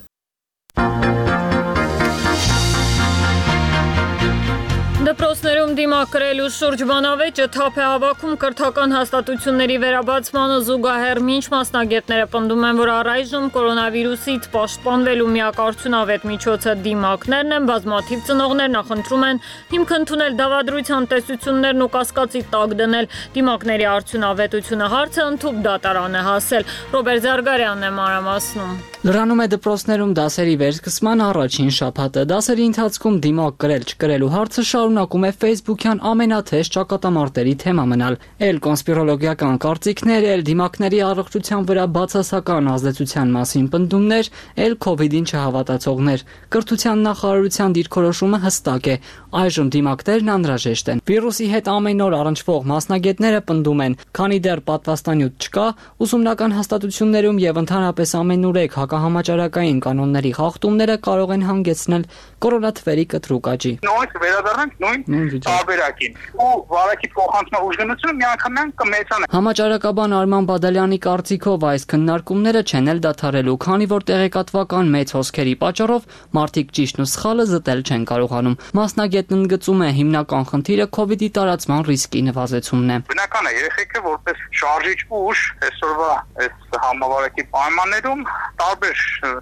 S1: Դպրոցներում դիմակրելու շուրջ բանավեճը թափ է հավաքում կրթական հաստատությունների վերաբացմանը զուգահեռ, մինչ մասնագետները պնդում են, որ առայժմ կորոնավիրուսից պաշտպանվելու միակ արդյունավետ միջոցը դիմակներն են, բազմաթիվ ծնողներ նախընտրում են հիմք ընդունել դավադրության տեսություններն ու կասկածի տակ դնել դիմակների արդյունավետությունը հարցը ընդհուպ դատարան է հասել։ Ռոբերտ Զարգարյանն է մանրամասնում։
S14: Լրանում է դպրոցներում դասերի վերսկսման առաջին շաբաթը։ Դասերի ընթացքում դիմակ կրել չկրելու հարցը շարունակում է Facebook-յան ամենաթեժ ճակատամարտերի թեմա մնալ։ Էլ կոնսպիրոլոգիական կարծիքներ, էլ դիմակների առողջության վրա բացասական ազդեցության մասին պնդումներ, էլ COVID-ին չհավատացողներ։ Կրթության նախարարության դիրքորոշումը հստակ է։ Այժմ դիմակներն անհրաժեշտ են։ Վիրուսի հետ ամեն օր առնչվող մասնագետները պնդում են, քանի դեռ պատվաստանյութ չկա, ուսումնական հաստատություններում եւ ընդհանրապես ամենուրեք հակահամաճարակային կանոնների խախտումները կարող են հանգեցնել կորոնաթվերի կտրուկ աճի։
S15: Նույնիսկ վերադառնանք նույն տարբերակին ու վարակի փոխանցման ուժգնությունը միանգամայն կմեծանա։
S14: Համաճարակաբան Արման Բադալյանի կարծիքով այս քննարկումները չեն էլ դադարելու, քանի որ տեղեկատվական մեծ հոսքերի պատճառով մարդիկ ճիշտն ու սխալը զտել չեն կարողանում։ Մասնագետն ընդգծում է հիմնական խնդիրը COVID-ի տարածման ռիսկի նվազեցումն է։
S15: Բնական է, երեխեքը որպես շարժիչ ուժ այսօրվա այս համավարակի պայմաններում տարբեր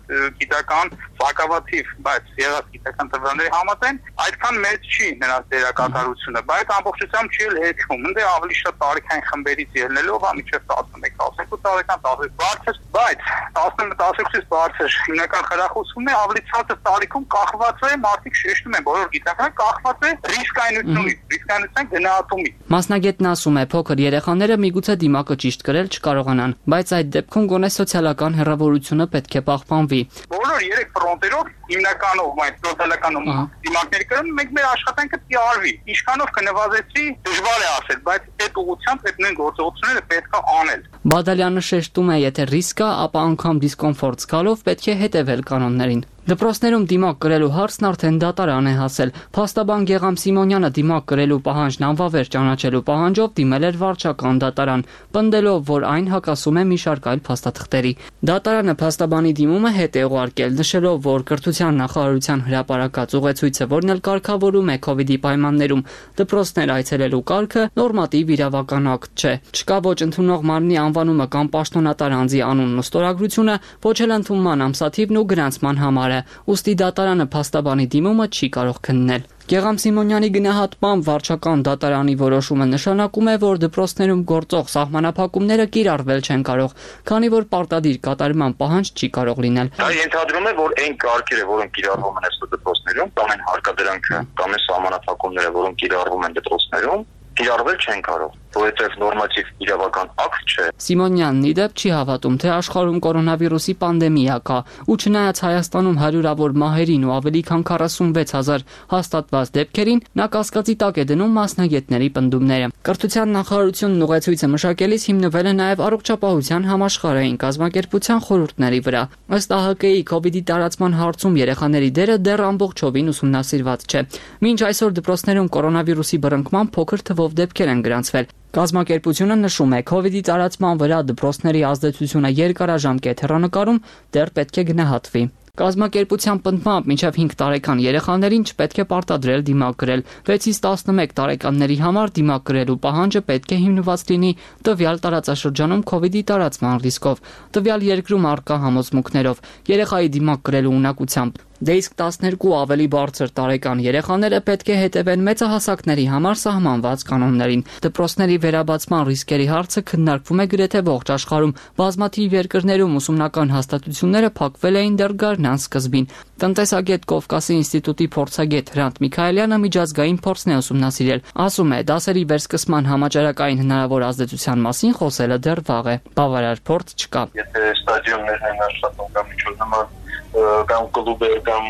S15: գիտական սակավաթիվ, բայց եղած գիտական տվյալների համաձայն այդքան մեծ չի նրանց դերակատարությունը, բայց ամբողջությամբ չի էլ հեքվում։ Ընդ ավելի շատ տարիքային խմբերից ելնելով մինչև 11-12 տարեկան, 16 բարձր, բայց 11-12-ից բարձր հիմնական խրախուսումն է ավելի ցածր տարիքում կախված է, մարդիկ շեշտում են, բոլոր գիտնականները կախված է ռիսկայնությունից, ռիսկայնության գնահատումից։
S14: Մասնագետն ասում է, փոքր երեխաները միգուցե դիմակը ճիշտ կրել չկարողանան, բայց այդ դեպքում գոնե սոցիալական հեռավորությունը պետք է պահպանվի։
S15: Բոլոր երեք ֆրոնտերով հիմնականով այդ սոցիալական դիմակների կրում մենք մեր աշխատանքը կիարվի։ Ինչքանով կնվազեցվի, դժվար է ասել, բայց այդ ուղղությամբ այդ նույն գործողությունները պետք է անել։
S14: Բադալյանը շեշտում է, եթե ռիսկ կա, ապա անգամ դիսկոմֆորտ զգալով պետք է հետևել կանոններին։ Դպրոցներում դիմակ կրելու հարցն արդեն դատարան է հասել։ Փաստաբան Գեգամ Սիմոնյանը դիմակ կրելու պահանջն անվավեր ճանաչելու պահանջով դիմել էր վարչական դատարան, պնդելով, որ այն հակասում է մի շարք այլ փաստաթղթերի։ Դատարանը փաստաբանի դիմումը հետ է ուղարկել, նշելով, որ կրթության նախարարության հրապարակած ուղեցույցը, որն էլ կարգավորում է COVID-ի պայմաններում դպրոցներ այցելելու կարգը, նորմատիվ իրավական ակտ չէ։ Չկա ոչ ընդունող մարմնի անվանումը կամ պաշտոնատար անձի անունն ու ստորագրությունը, ոչ էլ ընդունման ամսաթիվն ու գրանցման համարը։ Ուստի դատարանը փաստաբանի դիմումը չի կարող քննել։ Գեգամ Սիմոնյանի գնահատմամբ վարչական դատարանի որոշումը նշանակում է, որ դպրոցներում գործող սահմանափակումները կիրառվել չեն կարող, քանի որ պարտադիր կատարման պահանջ չի կարող լինել։
S16: Դա ենթադրում է, որ այն կարգերը, որոնք կիրառվում են այս դպրոցներում, կամ այն հարկադրանքը, կամ այն սահմանափակումները, որոնք կիրառվում են դպրոցներում, կիրառվել չեն կարող, որովհետև նորմատիվ իրավական ակտ չէ։
S14: Սիմոնյանն ի դեպ չի հավատում, թե աշխարհում կորոնավիրուսի պանդեմիա կա, ու չնայած Հայաստանում հարյուրավոր մահերին ու ավելի քան 46000 հաստատված դեպքերին, նա կասկածի տակ է դնում մասնագետների պնդումները։ Կրթության նախարարությունն ուղեցույցը մշակելիս հիմնվել է նաև առողջապահության համաշխարհային կազմակերպության խորհուրդների վրա։ Ըստ ԱՀԿ-ի COVID-ի տարածման հարցում երեխաների դերը դեռ ամբողջովին ուսումնասիրված չէ։ Մինչ այսօր դպրոցներում կորոնավիրուսի բռնկման փոքր թվով դեպքեր են գրանցվել։ Կազմակերպությունը նշում է, COVID-ի տարածման վրա դպրոցների ազդեցությունը երկարաժամկետ հեռանկարում դեռ պետք է գնահատվի։ Կազմակերպության պնդմամբ մինչև 5 տարեկան երեխաներին չպետք է պարտադրել դիմակ կրել։ 6-ից 11 տարեկանների համար դիմակ կրելու պահանջը պետք է հիմնված լինի տվյալ տարածաշրջանում COVID-ի տարածման ռիսկով, տվյալ երկրում առկա համոզմունքներով, երեխայի դիմակ կրելու ունակությամբ։ Դե իսկ 12 ավելի բարձր տարեկան երեխաները պետք է հետևեն մեծահասակների համար սահմանված կանոններին։ Դպրոցների վերաբացման ռիսկերի հարցը քննարկվում է գրեթե ողջ աշխարհում։ Բազմաթիվ երկրներում ուսումնական հաստատությունները փակվել էին դեռ գարնան սկզբին։ Տնտեսագետ Կովկասի ինստիտուտի փորձագետ Հրանտ Միքայելյանը միջազգային փորձն է ուսումնասիրել։ Ասում է, դասերի վերսկսման համաճարակային հնարավոր ազդեցության մասին խոսելը դեռ վաղ է։ Բավարար փորձ չկա։
S16: Եթե ստադիոններն են աշխատում կամ ինչ-որ նման կամ կլուբեր կամ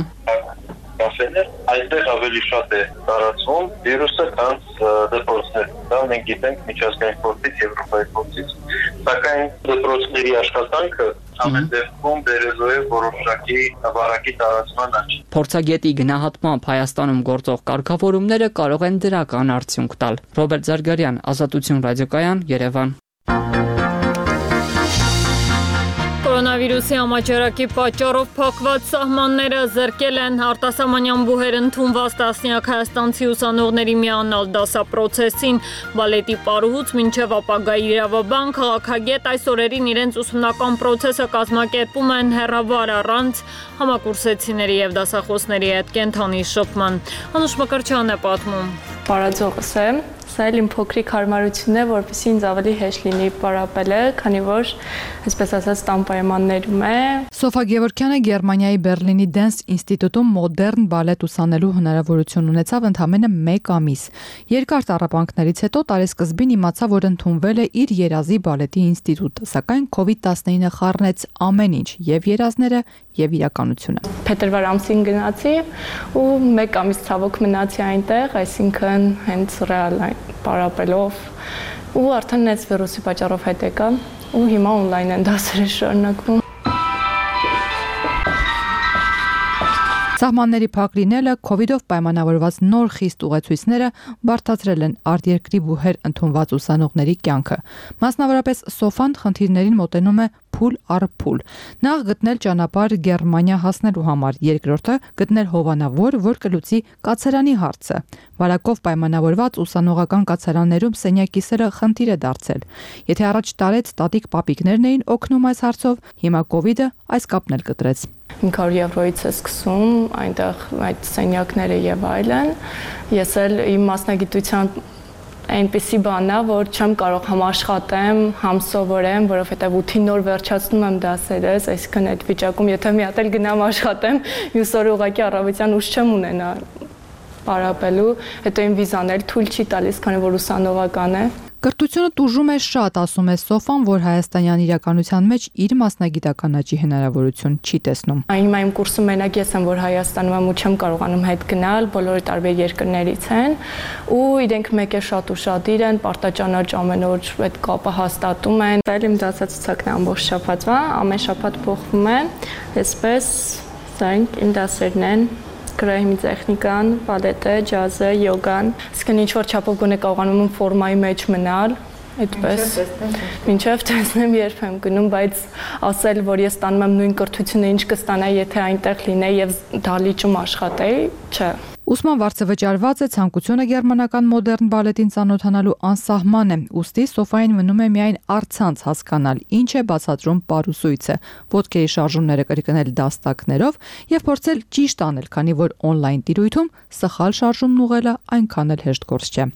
S16: կաֆեներ, այստեղ ավելի շատ է տարածվում վիրուսը, քան դպրոցներ։ Դա մենք գիտենք միջազգային փորձից, Եվրոպայի փորձից, սակայն դպրոցների աշխատանքը ամեն դեպքում դերեզո է որոշակի վարակի տարածման աճ։
S14: Փորձագետի գնահատմամբ Հայաստանում գործող կարգավորումները կարող են դրական արդյունք տալ։ Ռոբերտ Զարգարյան, Ազատություն ռադիոկայան, Երևան։
S1: Կորոնավիրուսի համաճարակի պատճառով փակված սահմանները զրկել են արտասահմանյան բուհեր ընդունված տասնյակ հայաստանցի ուսանողների միանալ դասապրոցեսին։ Բալետի պարուհուց մինչև ապագայի իրավաբան, քաղաքագետ այս օրերին իրենց ուսումնական պրոցեսը կազմակերպում են հեռավար առանց համակուրսեցիների եւ դասախոսների հետ։ Կենթանի շփման Անուշ Մկրտչյանն է պատմում։
S17: Պարածողս եմ, Սա էլ իմ փոքրիկ հարմարությունն է, որպեսզի ինձ ավելի հեշտ լինի պարապելը, քանի որ, այսպես ասած, տան պայմաններում է։
S18: Սոֆա Գևորգյանը Գերմանիայի Բերլինի Dance ինստիտուտում մոդեռն բալետ ուսանելու հնարավորություն ունեցավ ընդամենը 1 ամիս։ Երկար տառապանքներից հետո տարեսկզբին իմացավ, որ ընդունվել է իր երազի բալետի ինստիտուտ, սակայն COVID-19 խառնեց ամեն ինչ, եւ երազները, եւ իրականությունը։
S17: Փետրվար ամսին գնացի ու 1 ամիս ցավոք մնացի այնտեղ, այսինքն հենց ռեալ պարապելով ու արդեն այս վիրուսի պատճառով հետ եկա ու հիմա on-line են դասերը շարունակվում։
S18: Սահմանների փակ լինելը, COVID-ով պայմանավորված նոր խիստ ուղեցույցները բարդացրել են արտերկրի բուհեր ընդունված ուսանողների կյանքը։ Մասնավորապես Սոֆան խնդիրներին մոտենում է փուլ առ փուլ։ Նախ գտնել ճանապարհ Գերմանիա հասնելու համար, երկրորդը գտնել հովանավոր, որ կլուծի կացարանի հարցը։ Վարակով պայմանավորված ուսանողական կացարաններում սենյակիսերը խնդիր է դարձել։ Եթե առաջ տարեց տատիկ պապիկներն էին օգնում այս հարցով, հիմա COVID-ը այս կապն էլ կտրեց։
S17: 500 եվրոից է սկսում այնտեղ այդ սենյակները եւ այլն։ Ես էլ իմ մասնագիտության այնպեսի բանա, որ չեմ կարող համ աշխատեմ, համ սովորեմ, որովհետեւ 8-ին նոր վերջացնում եմ դասերս, այսինքն այդ վիճակում եթե մի հատ էլ գնամ աշխատեմ, մյուս օրը ուղղակի առավոտյան ուշ չեմ ունենա պարապելու, հետո իմ վիզան էլ թույլ չի տալիս, քանի որ ուսանողական է։
S18: Կրթությունը տուժում է շատ, ասում է Սոֆան, որ հայաստանյան իրականության մեջ իր մասնագիտական աճի հնարավորություն չի տեսնում։
S17: Հիմա իմ կուրսը մենակ ես եմ, որ Հայաստանում եմ ու չեմ կարողանում հետ գնալ, բոլորը տարբեր երկրներից են ու իրենք մեկ է շատ ուշադիր են, պարտաճանաչ ամեն օր այդ կապը հաստատում են։ Այլ իմ դասացուցակն է ամբողջ շաբաթվա, ամեն շաբաթ փոխվում է, այսպես սա իմ դասերն են։ Գրահիմի տեխնիկան, բալետը, ջազը, յոգան, իսկ ինչ որ չափով գոնե կարողանում եմ ֆորմայի մեջ մնալ, այդպես։ Մինչև տեսնեմ երբ եմ գնում, բայց ասել, որ ես ստանում եմ նույն կրթությունը, ինչ կստանայի, եթե այնտեղ լինեի եւ դալիճում աշխատեի, չէ։
S18: Ուսման վարձը վճարված է, ցանկությունը գերմանական մոդեռն բալետին ծանոթանալու անսահման է, ուստի Սոֆային մնում է միայն առցանց հասկանալ, ինչ է բացատրում պարուսույցը, ոտքերի շարժումները կրկնել դաստակներով եւ փորձել ճիշտ անել, քանի որ on-line տիրույթում սխալ շարժումն ուղղելը այնքան էլ հեշտ գործ չէ։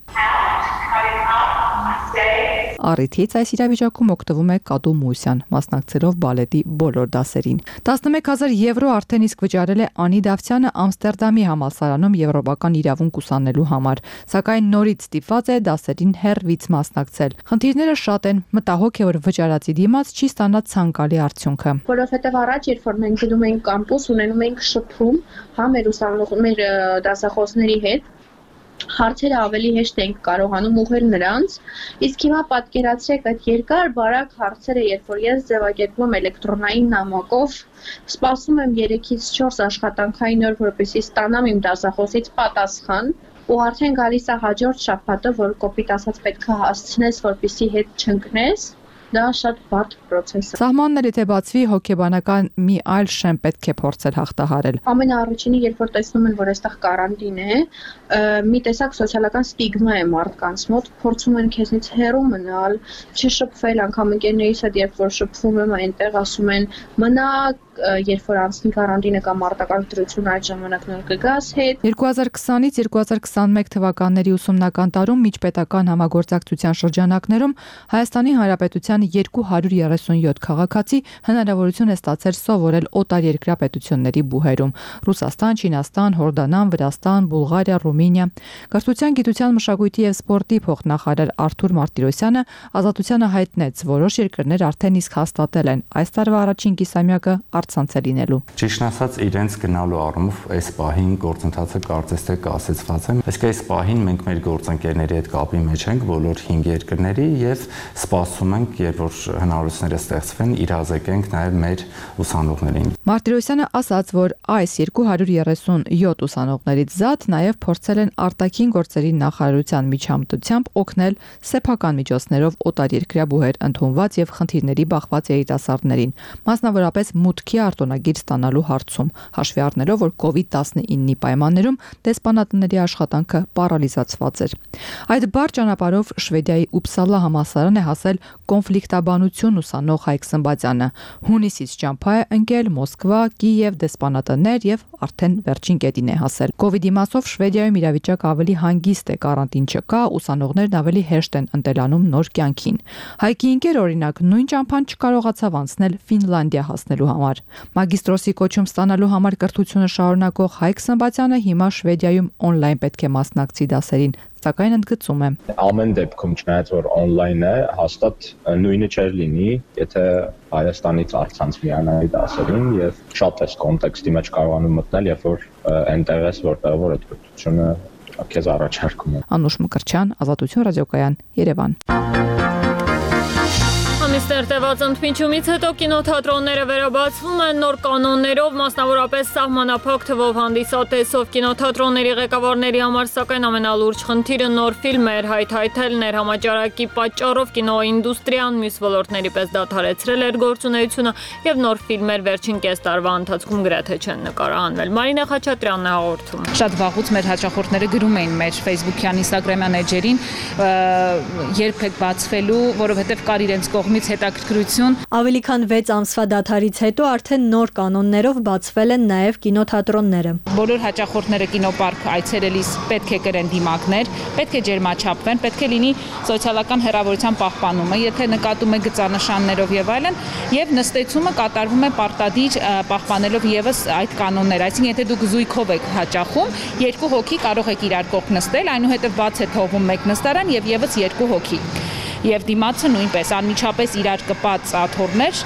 S18: Առիթից այս իրավիճակում օգտվում է Կատու Մուսյան, մասնակցելով բալետի բոլոր դասերին։ 11000 եվրո արդեն իսկ վճարել է Անի Դավթյանը Ամստերդամի համալսարանում եվրոպական իրավունք ուսանելու համար, սակայն նորից ստիպված է դասերին հեռվից մասնակցել։ Խնդիրները շատ են, մտահոգ է, որ վճարածի դիմաց չի ստանա ցանկալի արդյունքը։
S19: Որովհետև առաջ, երբ որ մենք գնում էինք կամպուս, ունենում էինք շփում, մեր դասախոսների հետ, հարցերը ավելի հեշտ ենք կարողանում ուղղել նրանց, իսկ հիմա պատկերացրեք այդ երկար բարակ հարցերը, երբ որ ես ձևակերպում եմ էլեկտրոնային նամակով, սպասում եմ 3-ից 4 աշխատանքային օր, որպեսզի ստանամ իմ դասախոսից պատասխան, ու արդեն գալիս է հաջորդ շաբաթը, որ կոպիտ ասած պետք է հասցնես, որպեսզի հետ չընկնես, դա շատ բարդ process է։
S18: Սահմանները թե բացվի, հոգեբանական մի այլ շեմ պետք է փորձել հաղթահարել։
S19: Ամենաառաջինը, երբ որ տեսնում են, որ այստեղ կարանտին է, մի տեսակ սոցիալական ստիգմա է մարդկանց մոտ, փորձում են քեզնից հեռու մնալ, չշփվել, անգամ ընկերներիս հետ, երբ որ շփվում եմ, այնտեղ ասում են մնա, երբ որ անցնի կարանտինը կամ մարտական դրություն այդ ժամանակ նոր կգաս հետ։
S18: 2020-ից 2021 թվականների ուսումնական տարում միջպետական համագործակցության շրջանակներում Հայաստանի Հանրապետության 237 քաղաքացի հնարավորություն է ստացել սովորել օտարերկրյա պետությունների բուհերում՝ Ռուսաստան, Չինաստան, Հորդանան, Վրաստան, Բուլղարիա, Ռումինիա։ Կրթության, գիտության, մշակույթի եւ սպորտի փոխնախարար Արթուր Մարտիրոսյանը Ազատությանը հայտնեց, որոշ երկրներ արդեն իսկ հաստատել են այս տարվա առաջին կիսամյակը առցանց է լինելու։
S20: Ճիշտ ասած, իրենց գնալու առումով այս պահին գործընթացը կարծես թե կասեցված է։ Իսկ այս պահին մենք մեր գործընկերների հետ կապի մեջ ենք բոլոր 5 երկրների եւ սպասում ենք, երբ որ հնարավորությունները ստեղծվեն, իրազեկենք նաեւ մեր ուսանողներին։
S18: Մարտիրոսյանը ասաց, որ այս 237 ուսանողներից զատ նաեւ փորձել են արտաքին գործերի նախարարության միջամտությամբ օգնել սեփական միջոցներով օտարերկրյա բուհեր ընդունված եւ խնդիրների բախված երիտասարդներին, մասնավորապես մուտքի կարգի արտոնագիր ստանալու հարցում, հաշվի առնելով, որ COVID-19-ի պայմաններում դեսպանատների աշխատանքը պարալիզացված էր։ Այդ բարդ ճանապարհով Շվեդիայի Ուպսալա համալսարան է հասել կոնֆլիկտաբանություն ուսանող Հայկ Սմբատյանը։ Հունիսից ճամփա է ընկել Մոսկվա, Կիև դեսպանատներ եւ արդեն վերջին կետին է հասել։ COVID-ի մասով Շվեդիայում իրավիճակը ավելի հանգիստ է, կարանտին չկա, ուսանողներն ավելի հեշտ են ընտելանում նոր կյանքին։ Հայկի ընկեր օրինակ նույն ճամփան չկարողացավ անցնել Ֆինլանդիա հասնելու համար։ Մագիստրոսի կոչում ստանալու համար կրթությունը շարունակող Հայկ Սմբատյանը հիմա Շվեդիայում օնլայն պետք է մասնակցի դասերին, սակայն ընդգծում է.
S21: Ամեն դեպքում չնայած որ օնլայն է, հաստատ նույնը չէր լինի, եթե Հայաստանից առցանց միանայի դասերին եւ շատ էս կոնտեքստի մեջ կարողանում մտնել, երբ որ այնտեղ ես, որտեղ որ այդ կրթությունը քեզ առաջարկում է։
S18: Անուշ Մկրտչյան, Ազատություն ռադիոկայան, Երևան։
S1: Ամիսներ տևած ընդմիջումից հետո կինոթատրոնները վերաբացվում են նոր կանոններով, մասնավորապես սահմանափակ թվով հանդիսատեսով։ Կինոթատրոնների ղեկավարների համար սակայն ամենալուրջ խնդիրը նոր ֆիլմեր հայթայթելն էր, համաճարակի պատճառով կինոինդուստրիան մյուս ոլորտների պես դադարեցրել էր գործունեությունը եւ նոր ֆիլմեր վերջին կես տարվա ընթացքում գրեթե չեն նկարահանվել։ Մարինա Խաչատրյանն է հաղորդում։
S7: Շատ վաղուց մեր հաճախորդները գրում էին մեր Facebook-յան, Instagram-յան էջերին, երբ եք բացվելու, որովհետեւ կար իրենց կողմից հետաքրքրություն։
S8: Ավելի քան 6 ամսվա դադարից հետո արդեն նոր կանոններով բացվել են նաև կինոթատրոնները։
S7: Բոլոր հաճախորդները կինոպարկ այցելելիս պետք է կրեն դիմակներ, պետք է ջերմաչափվեն, պետք է լինի սոցիալական հեռավորության պահպանումը, եթե նկատում եք գծանշաններով եւ այլն, եւ նստեցումը կատարվում է պարտադիր պահպանելով եւս այդ կանոնները, այսինքն եթե դուք զույգով եք հաճախում, 2 հոգի կարող եք իրար կողք նստել, այնուհետեւ բաց է թողում 1 նստարան եւ եւս 2 հոգի։ Եվ դիմացը նույնպես անմիջապես իրար կպած աթոռներ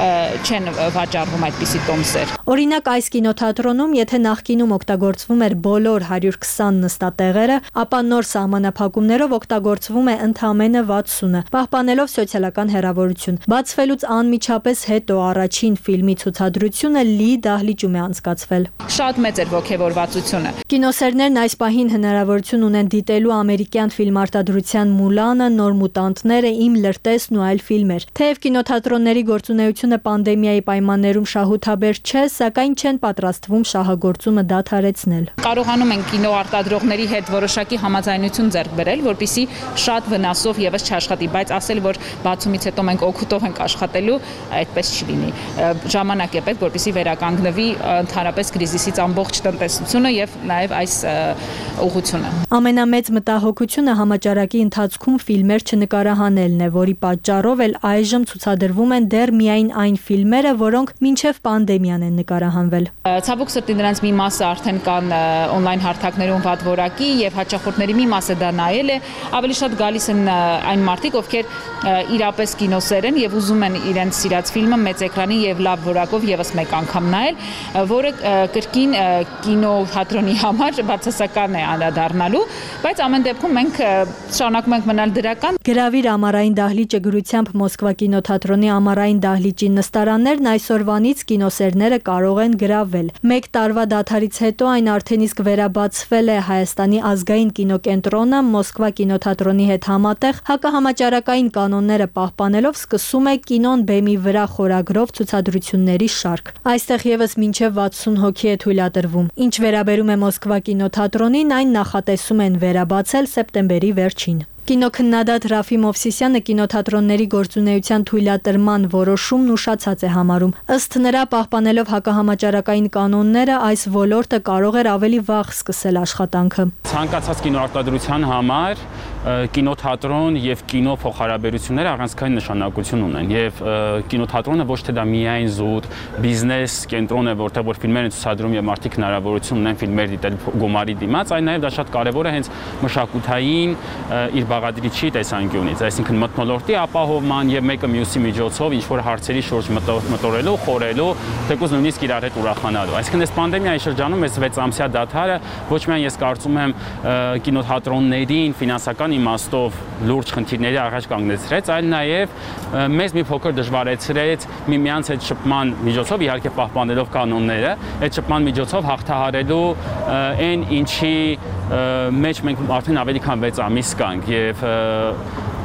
S7: չեն վաճառվում այդպիսի տոմսեր։
S8: Օրինակ այս կինոթատրոնում, եթե նախկինում օգտագործվում էր բոլոր 120 նստատեղերը, ապա նոր սահմանափակումներով օգտագործվում է ընդամենը 60-ը, պահպանելով սոցիալական հեռավորություն։ Բացվելուց անմիջապես հետո առաջին ֆիլմի ցուցադրությունը լի դահլիճում է անցկացվել։
S7: Շատ մեծ էր ոգևորվածությունը։
S8: Կինոսերներն այս պահին հնարավորություն ունեն դիտելու ամերիկյան ֆիլմարտադրության Մուլանը, Նոր մուտանտները, Իմ լրտեսն ու այլ ֆիլմեր։ Թեև կինոթատրոնների գործունեությունը պանդեմիայի պայմաններում շահութաբեր չէ, սակայն չեն պատրաստվում շահագործումը դադարեցնել։
S7: Կարողանում են կինոարտադրողների հետ որոշակի համաձայնություն ձեռք բերել, որպեսզի շատ վնասով եւս չաշխատի, բայց ասել որ բացումից հետո մենք օգուտով ենք աշխատելու, այդպես չի լինի։ Ժամանակ է պետք, որպեսզի վերականգնվի ընդհանրապես կրիզիսից ամբողջ տնտեսությունը եւ նաեւ այս ուղղությունը։
S8: Ամենամեծ մտահոգությունը համաճարակի ընթացքում ֆիլմեր չնկարահանելն է, որի պատճառով էլ այժմ ցուցադրվում են դեռ միայն այն ֆիլմերը, որոնք մինչև պանդեմիան են նկարահանվել։
S7: Ցավոք սրտի նրանց մի մասը արդեն կան օնլայն հարթակներում վատ որակի եւ հաճախորդների մի մասը դա նայել է, ավելի շատ գալիս են այն մարդիկ, ովքեր իրապես կինոսեր են եւ ուզում են իրենց սիրած ֆիլմը մեծ էկրանին եւ լավ որակով եւս մեկ անգամ նայել, որը կրկին կինոթատրոնի համար բացասական է անդրադառնալու, բայց ամեն դեպքում մենք շարունակում ենք մնալ դրական։
S8: Գրավիր ամառային դահլիճը գրությամբ Մոսկվա կինոթատրոնի ամառային դահլիճի նստարաններն այսօրվանից կինոսերները կարող են գրավել։ Մեկ տարվա դադարից հետո այն արդեն իսկ վերաբացվել է Հայաստանի ազգային կինոկենտրոնը Մոսկվա կինոթատրոնի հետ համատեղ հակահամաճարակային կանոնները պահպանելով սկսում է կինոն բեմի վրա խորագրով ցուցադրությունների շարք։ Այստեղ եւս մինչև 60 հոգի է թույլատրվում։ Ինչ վերաբերում է Մոսկվա կինոթատրոնին, այն նախատեսում են վերաբացել սեպտեմբերի վերջին։ Կինոքննադատ Ռաֆի Մովսիսյանը կինոթատրոնների գործունեության թույլատրման որոշումն ուշացած է համարում։ Ըստ նրա, պահպանելով հակահամաճարակային կանոնները, այս ոլորտը կարող էր ավելի վաղ սկսել աշխատանքը։
S22: Ցանկացած կինոարտադրության համար կինոթատրոն եւ կինո փոխհարաբերությունները առանցքային նշանակություն ունեն եւ կինոթատրոնը ոչ թե դա միայն զուտ բիզնես կենտրոն է, որտեղ որ ֆիլմեր են ցուցադրում եւ մարդիկ հնարավորություն ունեն ֆիլմեր դիտել գումարի դիմաց, այլ նաեւ դա շատ կարեւոր է հենց մշակութային իր բաղադրիչի տեսանկյունից, այսինքն մթնոլորտի ապահովման եւ մեկը մյուսի միջոցով ինչ որ հարցերի շուրջ մտորելու, խորելու, թեկուզ նույնիսկ իրար հետ ուրախանալու։ Այսինքն այս պանդեմիայի շրջանում այս 6 ամսյա դադարը ոչ միայն ես կարծում եմ կինոթատրոններին ֆինանսական իմաստով լուրջ խնդիրների առաջ կանգնեցրեց, այլ նաեւ մեզ մի փոքր դժվարեցրեց միմյանց հետ շփման միջոցով, իհարկե պահպանելով կանոնները, այդ շփման միջոցով հաղթահարելու այն ինչի մեջ մենք արդեն ավելի քան 6 ամիս կանք եւ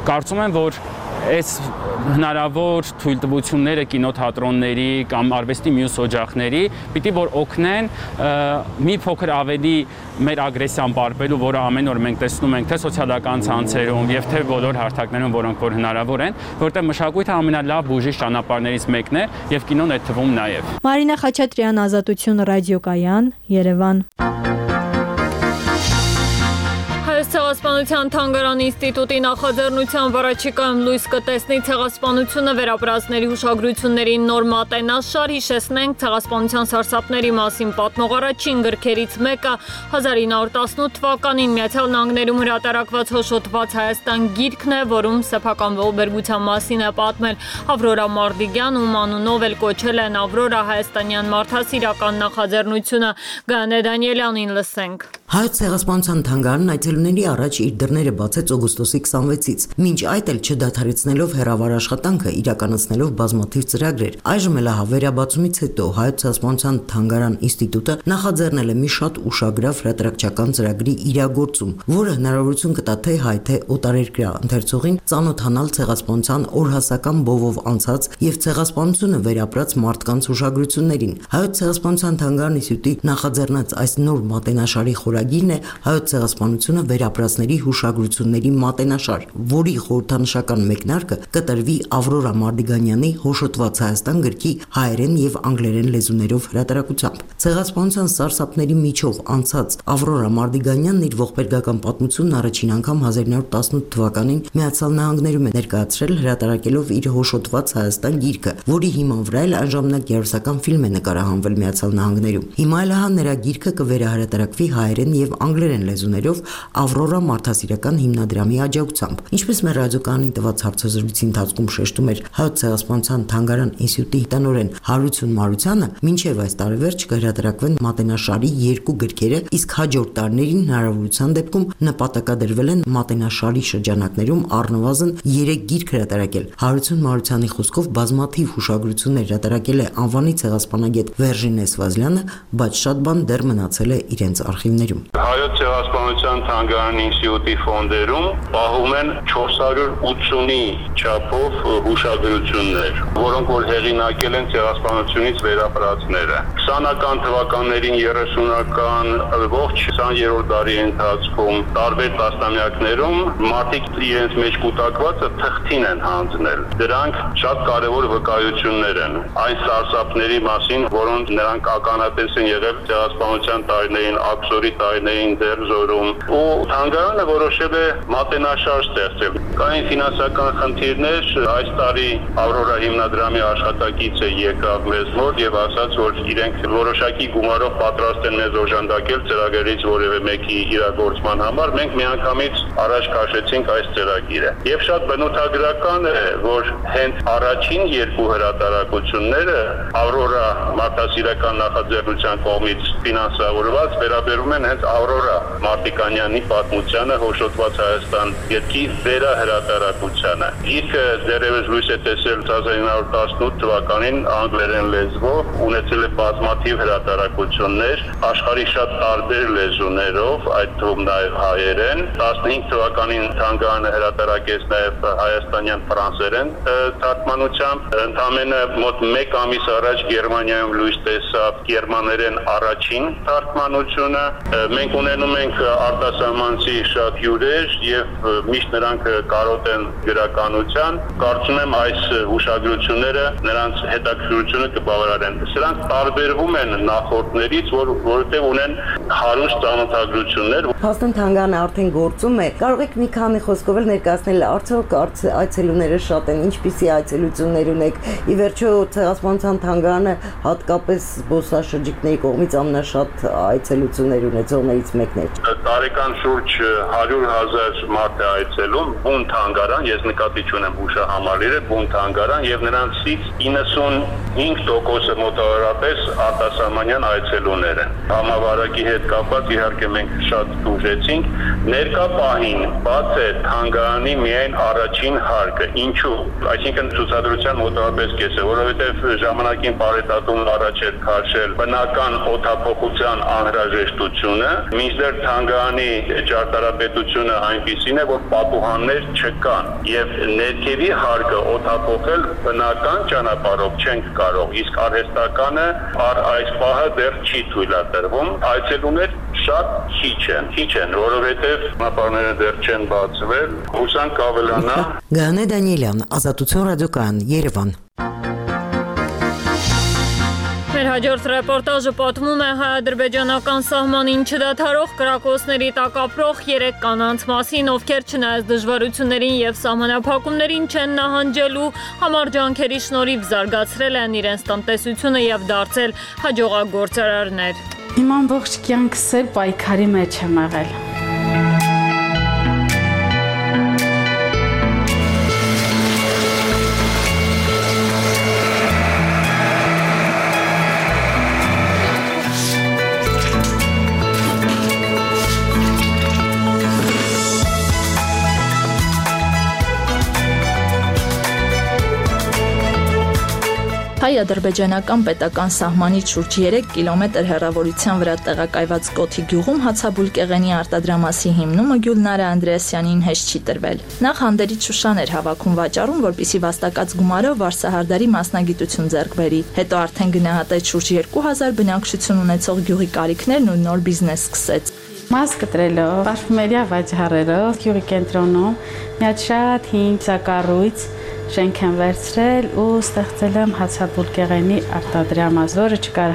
S22: Կարծում եմ, որ այս հնարավոր թույլտվությունները կինոթատրոնների կամ արվեստի մյուս օջախների պիտի որ օգնեն մի փոքր ավելի մեր ագրեսիան պարբելու, որը ամեն օր մենք տեսնում ենք թե սոցիալական ցանցերում եւ թե բոլոր հարթակներում, որոնք որ հնարավոր են, որտեղ մշակույթը ամենալավ բուժիչ ճանապարհներից մեկն է եւ կինոն այդ թվում նաեւ։
S8: Մարինա Խաչատրյան, Ազատություն ռադիոկայան, Երևան։
S1: Ցեղասպանության թանգարան ինստիտուտի նախաձեռնությամբ առաջիկայում լույս կտեսնի ցեղասպանությունը վերապրածների հուշագրությունների նոր մատենաշար, հիշեցնենք ցեղասպանության սարսափների մասին պատմող առաջին գրքերից մեկը 1918 թվականին Միացյալ Նահանգներում հրատարակված հոշոտված Հայաստան գիրքն է, որում սեփական ողբերգության մասին է պատմել Ավրորա Մարդիգյան, ում անունով էլ կոչել են Ավրորա հայաստանյան մարդասիրական նախաձեռնությունը։ Գայանե Դանիելյանին լսենք։
S2: Հայոց ցեղասպանության թանգարանն այցելուների առաջ իր դռները բացեց օգոստոսի 26-ից։ Մինչ այդ էլ չդադարեցնելով հեռավար աշխատանքը, իրականացնելով բազմաթիվ ծրագրեր։ Այժմ էլ վերաբացումից հետո Հայոց ցեղասպանության թանգարան ինստիտուտը նախաձեռնել է մի շատ ուշագրավ հրատարակչական ծրագրի իրագործում, որը հնարավորություն կտա թե հայ թե օտարերկրյա ընթերցողին ծանոթանալ ցեղասպանության օրհասական բովով անցած եւ ցեղասպանությունը վերապրած մարդկանց հուշագրություններին։ Հայոց ցեղասպանության թանգարան ինստիտուտի նախաձեռնած այս նոր մատենաշարի խորագիրն է Հայոց ցեղասպանությունը վերապրածների հուշագրությունների մատենաշար, որի խորհրդանշական մեկնարկը կտրվի Ավրորա Մարդիգանյանի հոշոտված Հայաստան գրքի հայերեն եւ անգլերեն լեզուներով հրատարակությամբ։ Ցեղասպանության սարսափների միջով անցած Ավրորա Մարդիգանյանն իր ողբերգական պատմությունն առաջին անգամ 1918 թվականին Միացյալ Նահանգներում է ներկայացրել հրատարակելով իր հոշոտված Հայաստան գիրքը, որի հիման վրա էլ այն ժամանակ երուսական ֆիլմ է նկարահանվել Միացյալ Նահանգներում։ Հիմա էլ նրա գիրքը կվերահրատարակվի հայերեն եւ անգլերեն լեզուներով Ավրորա մարդասիրական հիմնադրամի աջակցությամբ։ Ինչպես մեր ռադիոկայանի տված հարցազրույցի ընթացքում շեշտում էր Հայոց ցեղասպանության թանգարան ինստիտուտի տնօրեն Հարություն Մարությանը, մինչև այս տարեվերջ կհրատարակվեն մատենաշարի 2 գրքերը, իսկ հաջորդ տարիներին հնարավորության դեպքում նպատակադրվել են մատենաշարի շրջանակներում առնվազն 3 գիրք հրատարակել։ Հարություն Մարությանի խոսքով բազմաթիվ հուշագրություններ հրատարակել է անվանի ցեղասպանագետ Վերժինե Սվազլյանը, բայց շատ բան դեռ մնացել է իրենց արխիվներում։
S16: Հայոց ցեղասպանության թանգարանի ինստիտուտի ֆոնդերում պահում են 480-ի չափով հուշագրություններ, որոնք որ հեղինակել են ցեղասպանությունից վերապրածները։ 20-ական թվականներին 30-ական ողջ 20-րդ դարի ընթացքում տարբեր տասնամյակներում մարդիկ իրենց մեջ կուտակվածը թղթին են հանձնել։ Դրանք շատ կարևոր վկայություններ են այն սարսափների մասին, որոնց նրանք ականատես են եղել ցեղասպանության տարիներին, աքսորի տարիներին Դերձորում, ու թանգարանը որոշել է մատենաշար ստեղծել։ Կային ֆինանսական խնդիրներ, այս տարի Ավրորա հիմնադրամի աշխատակիցը եկավ մեզ մոտ եւ ասաց, որ իրենք որոշակի գումարով պատրաստ են մեզ օժանդակել ծրագրերից որևէ մեկի իրագործման համար։ Մենք միանգամից առաջ քաշեցինք այս ծրագիրը։ Եվ շատ բնութագրական է, որ հենց առաջին 2 հրատարակությունները Ավրորա մարդասիրական նախաձեռնության կողմից ֆինանսավորված վերաբերում են հենց Ավրորա Մարդիգանյանի պատմությանը, հոշոտված Հայաստան գրքի վերահրատարակությանը։ Գիրքը դեռևս լույս է տեսել 1918 թվականին անգլերեն լեզվով, ունեցել է բազմաթիվ հրատարակություններ աշխարհի շատ տարբեր լեզուներով, այդ թվում նաև հայերեն։ 15 թվականին թանգարանը հրատարակեց նաև հայաստանյան ֆրանսերեն թարգմանությամբ։ Ընդամենը մոտ 1 ամիս առաջ Գերմանիայում լույս տեսավ գերմաներեն առաջին թարգմանությունը։ Մենք ունենում ենք արտասահմանցի շատ հյուրեր եւ միշտ նրանք կարոտ են գրականության։ Կարծում եմ այս հուշագրությունները նրանց հետաքրքրությունը կբավարարեն։ Սրանք տարբերվում են նախորդներից, որովհետեւ ունեն հարուստ ծանոթագրություններ։
S5: Փաստորեն թանգարանը արդեն գործում է։ Կարող եք մի քանի խոսքով էլ ներկայացնել, արդյոք այցելուները շատ են, ինչպիսի այցելություններ ունեք։ Ի վերջո ցեղասպանության թանգարանը հատկապես զբոսաշրջիկների կողմից ամենաշատ այցելություններ ունեցողներից մեկն է։
S16: Տարեկան շուրջ 100,000 մարդ է այցելում բուն թանգարան, ես նկատի չունեմ հուշահամալիրը, բուն թանգարան եւ նրանցից 95%-ը մոտավորապես արտասահմանյան այցելուներ են։ Համավարակի հետ կապված իհարկե մենք շատ դժեցինք, ներկա պահին բաց է թանգարանի միայն առաջին հարկը։ Ինչու՞։ Այսինքն ցուցադրության մոտավորապես կեսը, որովհետեւ ժամանակին բարետատուն առաջ էր քաշել բնական օդափոխության անհրաժեշտություն արտադրությունը, մինչդեռ Թանգարանի ճարտարապետությունը այնպիսին է, որ պատուհաններ չկան եւ ներքևի հարկը օդափոխել բնական ճանապարհով չենք կարող, իսկ արհեստականը այս պահը դեռ չի թույլատրվում։ Այցելուներ շատ քիչ են, որովհետեւ ճանապարհները դեռ չեն բացվել, հուսանք ավելանա։
S2: Գանե Դանիելյան, Ազատություն ռադիոկայան, Երևան։
S1: Մեր հաջորդ ռեպորտաժը պատմում է հայ-ադրբեջանական սահմանին չդադարող կրակոցների տակ ապրող 3 կանանց մասին, ովքեր չնայած դժվարություններին եւ սահմանափակումներին չեն նահանջելու համար ջանքերի շնորհիվ զարգացրել են իրենց տնտեսությունը եւ դարձել հաջողակ գործարարներ։
S3: Իմ ամբողջ կյանքս էլ պայքարի մեջ եմ եղել։
S4: Հայ-ադրբեջանական պետական սահմանից շուրջ 3 կիլոմետր հեռավորության վրա տեղակայված Կոթի գյուղում հացաբուլկեղենի արտադրամասի հիմնումը Գյուլնարա Անդրեասյանին հեշտ չի տրվել։ Նախ հանդերից Շուշան էր հավաքում վաճառում, որպեսզի վաստակած գումարով վարսահարդարի մասնագիտություն ձեռք բերի։ Հետո արդեն գնահատեց շուրջ 2000 բնակչություն ունեցող գյուղի կարիքներն ու նոր բիզնես սկսեց։
S3: Մաս կտրելով, պարֆումերիա վաճառելով գյուղի կենտրոնում մի հատ շատ հին ցակառույց շենք եմ վերցրել ու ստեղծել եմ հացաբուլկեղենի արտադրամաս, որը չկար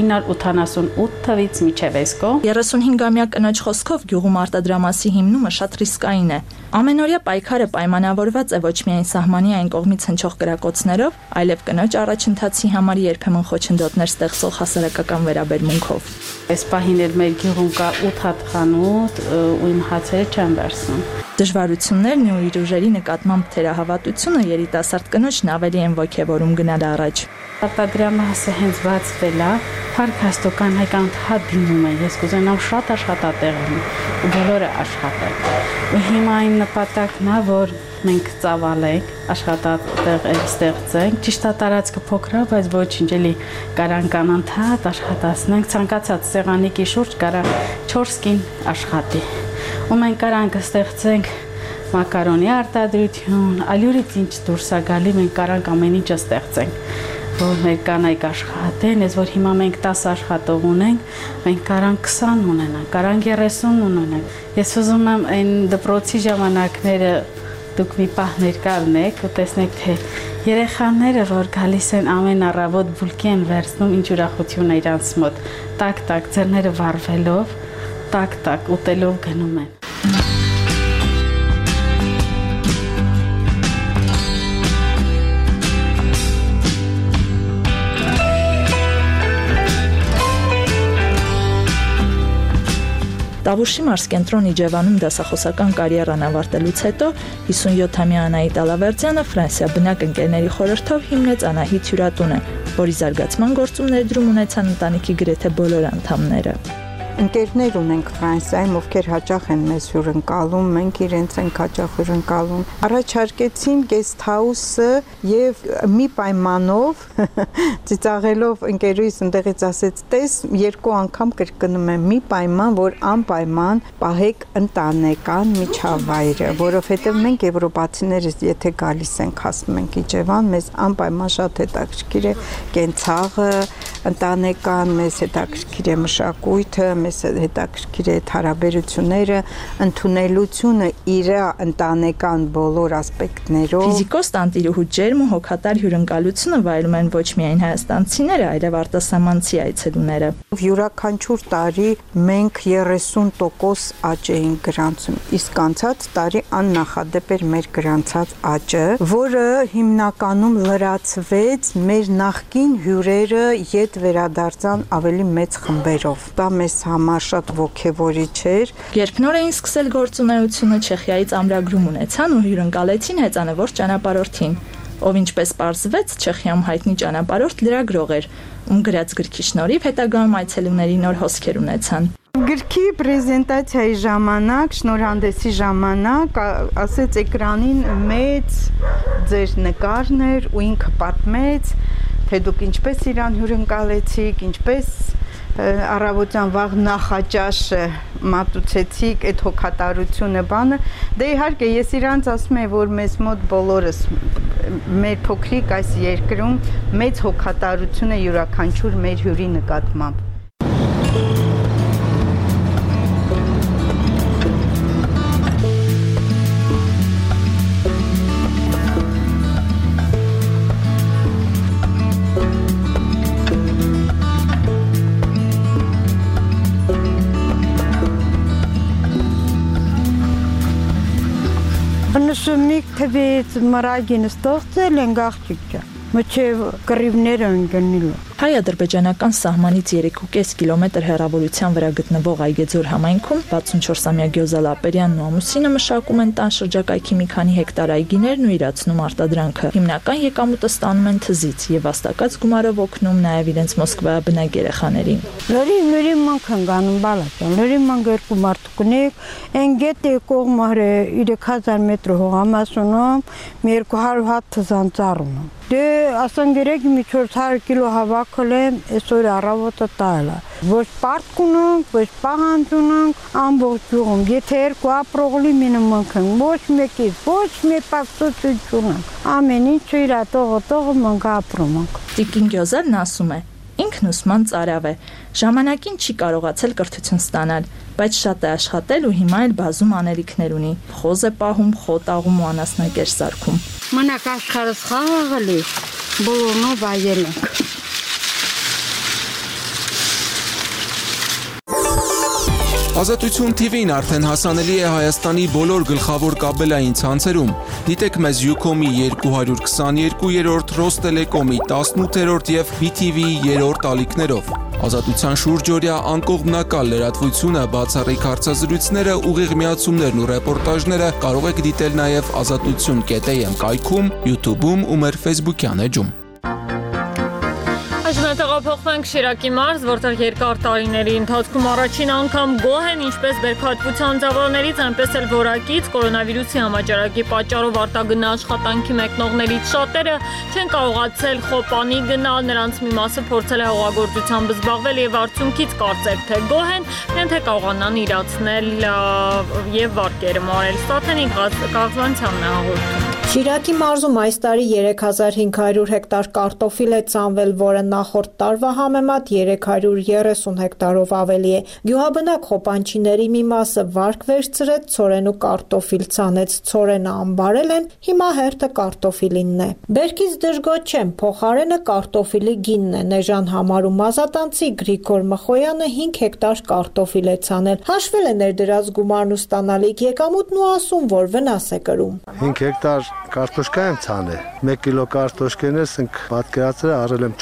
S3: 1988 թվականից մինչև այսքո։
S4: 35-ամյա կնոջ խոսքով գյուղում արտադրամասի հիմնումը շատ ռիսկային է։ Ամենօրյա պայքարը պայմանավորված է ոչ միայն սահմանի այն կողմից հնչող կրակոցներով, այլև կնոջ առաջընթացի համար երբեմն խոչընդոտներ ստեղծող հասարակական վերաբերմունքով։
S3: Այս պահին էլ մեր գյուղում կա 8 հատ խանութ ու իմ հացերը չեն վերցնում։
S4: Դժվարություններն ու իր ուժերի նկատմամբ թերահավատությունը երիտասարդ կնոջն ավելի են ոգևորում գնալ առաջ։
S3: Արտադրամասը հենց բացվել է, փառքաստոկան հայկան հատ դիմում է, ես կուզենամ շատ աշխատատեղ լինի ու բոլորը աշխատեն։ Ու հիմա այն նպատակն է, որ մենք ծավալենք, աշխատատեղ ստեղծենք, ճիշտ է տարածքը փոքր է, բայց ոչինչ, էլի կարան կանանթատ աշխատացնենք, ցանկացած սեղանիկի շուրջ կարա 4 կին աշխատի։ Ու մենք կարանք ստեղծենք մակարոնի արտադրություն, ալյուրից ինչ դուրս է գալի, մենք կարանք ամեն ինչը ստեղծենք, որ մեր կանայք աշխատեն, ես որ հիմա մենք 10 աշխատող ունենք, մենք կարանք 20 ունենանք, կարանք 30 ունենանք։ Ես ուզում եմ այն դպրոցի ժամանակները դուք մի պահ ներկայացնեք ու տեսնեք, թե երեխաները, որ գալիս են ամեն առավոտ բուլկի են վերցնում, ինչ ուրախություն է իրանց մոտ, տակ-տակ ձեռները վառվելով, տակ-տակ ուտելով գնում են։
S4: Տավուշի մարզկենտրոն Իջևանում դասախոսական կարիերան ավարտելուց հետո 57-ամյա Անահիտ Ալավերդյանը Ֆրանսիա բնակ ընկերների խորհրդով հիմնեց Անահիտ հյուրատունը, որի զարգացման գործում ներդրում ունեցան ընտանիքի գրեթե բոլոր անդամները։
S23: Ընկերներ ունենք Ֆրանսիայում, ովքեր հաճախ են մեզ հյուրընկալում, մենք իրենց ենք հաճախ հյուրընկալում։ Առաջարկեցին guest house-ը եւ մի պայմանով ծիծաղելով ընկերուհիս ընդեղից ասեց, տես 2 անգամ կրկնում եմ, մի պայման, որ անպայման պահեք ընտանեկան միջավայրը, որովհետեւ մենք եվրոպացիները եթե գալիս ենք, հասնում ենք Իջևան, մեզ անպայման շատ հետաքրքիր է կենցաղը, ընտանեկան, մեզ հետաքրքիր է մշակույթը, մեզ հետաքրքիր է հարաբերությունները, ընդունելությունը իր ընտանեկան բոլոր ասպեկտներով։
S4: Ֆիզիկոս տանտիրուհու ջերմ ու հոգատար հյուրընկալությունը վայելում են ոչ միայն հայաստանցիները, այլև արտասահմանցի այցելուները։
S23: Յուրաքանչյուր տարի մենք 30% աճ էինք գրանցում, իսկ անցած տարի աննախադեպ էր մեր գրանցած աճը, որը հիմնականում լրացվեց մեր նախկին հյուրերը ետ վերադարձան ավելի մեծ խմբերով։ Դա մեզ համար շատ ոգևորիչ էր։
S4: Երբ նոր էին սկսել գործունեությունը, Չեխիայից ամրագրում ունեցան ու հյուրընկալեցին հեծանվոր ճանապարհորդին, ով ինչպես պարզվեց, Չեխիայում հայտնի ճանապարհորդ լրագրող էր, ում գրած գրքի շնորհիվ հետագայում այցելուների նոր հոսքեր ունեցան։
S23: Գրքի պրեզենտացիայի ժամանակ, շնորհանդեսի ժամանակ ասեց էկրանին մեծ ձեր նկարն էր ու ինքը պատմեց, թե դուք ինչպես իրան հյուրընկալեցիք, ինչպես առավոտյան վաղ նախաճաշը մատուցեցիք, այդ հոգատարությունը բանը, դե իհարկե ես իրանց ասում եմ, որ մեզ մոտ բոլորս մեր փոքրիկ այս երկրում մեծ հոգատարություն է յուրաքանչյուր մեր հյուրի նկատմամբ։ Նշումիկ թվից մրագին ստողծել են գաղջիկը, մոչև կռիվները ընգնիլը։
S4: Հայ-ադրբեջանական սահմանից 3.5 կիլոմետր հեռավորության վրա գտնվող Այգեձոր համայնքում 64-ամյա Գյոզալ Ապերյանն ու ամուսինը մշակում են տան շրջակայքի մի քանի հեկտար այգիներն ու իրացնում արտադրանքը։ Հիմնական եկամուտը ստանում են թզից եւ վաստակած գումարով օգնում նաեւ իրենց մոսկվայաբնակ երեխաներին։
S23: Լորի մանք են գանում բալական, լորի մանք երկու մարդուկնիկ, են գետե կողմարը 3000 մետր հողամասունում, 200 հատ թզանցառում։ Դե ասան գերեկ մի 400 կիլո հավաքել եմ, այսօր առավոտը տալը։ Ոչ պարտք ունենք, ոչ պահանջ ունենք, ամբողջ յուղում։ Եթե երկու ապրողլի մինիմում են, ոչ մեկից, ոչ մի պակսություն չունենք։ Ամեն ինչը իր տողը մենք ապրում ենք։
S4: Տիկին Գյոզալն ասում է. ինքն ուսման ծարավ է, ժամանակին չի կարողացել կրթություն ստանալ, բայց շատ է աշխատել ու հիմա էլ բազում անելիքներ ունի, խոզ է պահում, խոտ աղում ու անասնակեր սարքում։
S23: Մնակ աշխարհս խաղաղ է, բոլորնով վայել ենք։
S9: Ազատություն TV-ն արդեն հասանելի է Հայաստանի բոլոր գլխավոր կաբելային ցանցերում։ Դիտեք մեզ Ucom-ի 222-րդ, Ռոստելեկոմի 18-րդ եւ BTV-ի 3-րդ ալիքներով։ Ազատության շուրջօրյա անկողմնակալ լրատվությունը, բացառիկ հարցազրույցները, ուղիղ միացումներն ու ռեպորտաժները կարող եք դիտել նաեւ azatutun.am կայքում, YouTube-ում ու մեր Facebook-յան էջում։
S1: Այժմ տեղափոխվենք Շիրակի մարզ, որտեղ երկար տարիների ընթացքում առաջին անգամ գոհ են ինչպես բերքատվության ծավալներից, այնպես էլ որակից կորոնավիրուսի համաճարակի պատճառով արտագնա աշխատանքի մեկնողներից շատերը չեն կարողացել խոպանի գնալ, նրանց մի մասը փորձել է հողագործությամբ զբաղվել եւ արդյունքից կարծեք թե գոհ են, միայն թե կարողանան իրացնել եւ վարկերը մարել։ Ստաթենիկ Ղազանցյանն է հաղորդում։
S10: Շիրակի մարզում այս տարի 3500 հեկտար կարտոֆիլ է ծանվել, որը նախորդ տարվա համեմատ 330 հեկտարով ավելի է։ Գյուղաբնակ խոպանչիների մի մասը վարկ վերցրեց, ցորեն ու կարտոֆիլ ցանեց, ցորենը ամբարել են, հիմա հերթը կարտոֆիլինն է։ Բերքից դժգոհ չեմ, փոխարենը կարտոֆիլի գինն է։ Նեժան համարում ազատանցի Գրիգոր Մխոյանը 5 հեկտար կարտոֆիլ է ցանել։ Հաշվել է ներդրած գումարն ու ստանալիք եկամուտն ու ասում, որ վնաս է կրում։
S11: 5 հեկտար կարտոշկա եմ ցանել։ 1 կիլո կարտոշկեն ասենք պատկերացրել արել եմ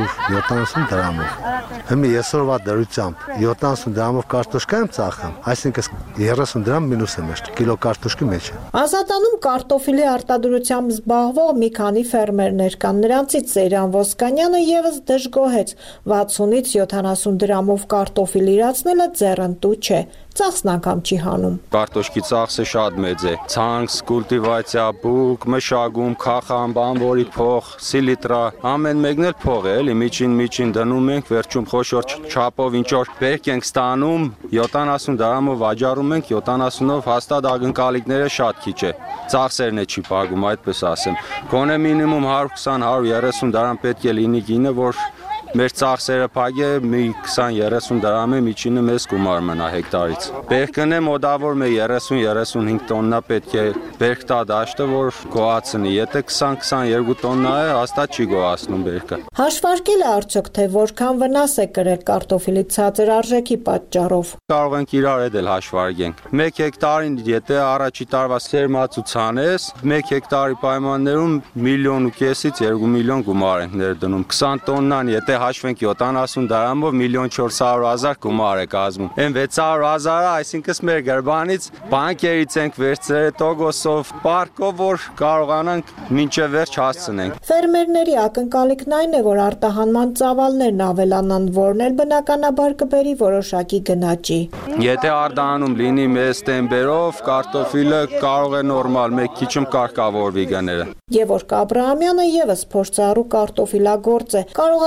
S11: 470 դրամով։ Հիմա այսօրվա դրությամբ 70 դրամով կարտոշկա եմ ծախում, այսինքն 30 դրամ մինուս եմ եղել կիլո կարտոշկի մեջ։
S10: Ազատանում կարտոֆիլի արտադրությամբ զբաղվող մի քանի ֆերմերներ կան, նրանցից Սեյրան Ոսկանյանը եւս դժգոհեց 60-ից 70 դրամով կարտոֆիլ իրացնելը ձեռնտու չէ։ Ծախսն անգամ չի հանում։
S24: Կարտոշկի ծախսը շատ մեծ է։ Ցանց, կուլտիվացիա, բուկ, մշակում, քախամ, բանվորի փող, սիլիտրա, ամեն մեկն էլ փող է, էլի միջին դնում ենք, վերջում խոշոր չափով ինչ որ բերք ենք ստանում, 70 դրամով վաճառում ենք, 70-ով հաստատ ակնկալիքները շատ քիչ է։ Ծախսերն է չի պագում, այդպես ասեմ։ Գոնե մինիմում 120-130 դրամ պետք է լինի գինը, որ մեր ծախսերը փագե մի 20-30 դրամ է միջինը մեզ գումար մնա հեկտարից։ Բերքն է մոտավոր մե 30-35 տոննա պետք է բերք տա դաշտը, որ գոհացնի։ Եթե 20-22 տոննա է, հաստատ չի գոհացնում բերքը։
S10: Հաշվարկել է արդյոք թե որքան վնաս է կրել կարտոֆիլի ցածր արժեքի պատճառով։
S24: Կարող ենք իրար հետ էլ հաշվարկենք։ 1 հեկտարին եթե առաջի տարվա սերմացուցանես, 1 հեկտարի պայմաններում 1.5 միլիոնից 2 միլիոն գումար ենք ներդնում։ 20 տոննան եթե հաշվենք 70 դրամով 1.400.000 գումար է կազմում։ Այն 600.000-ը, այսինքն մեր գրբանից բանկերից ենք վերցրել տոկոսով, պարկով, որ կարողանանք մինչև վերջ հասցնենք։
S10: Ֆերմերների ակնկալիքն այն է, որ արտահանման ծավալներն ավելանան, որն էլ բնականաբար կբերի որոշակի գնաճի։
S24: Եթե արտահանում լինի մեծ տեմպերով, կարտոֆիլը կարող է նորմալ մեկ քիչում կարգավորվի գները։
S10: Եվորկ Աբրահամյանը եւս փորձառու կարտոֆիլագործ է, կարողացել է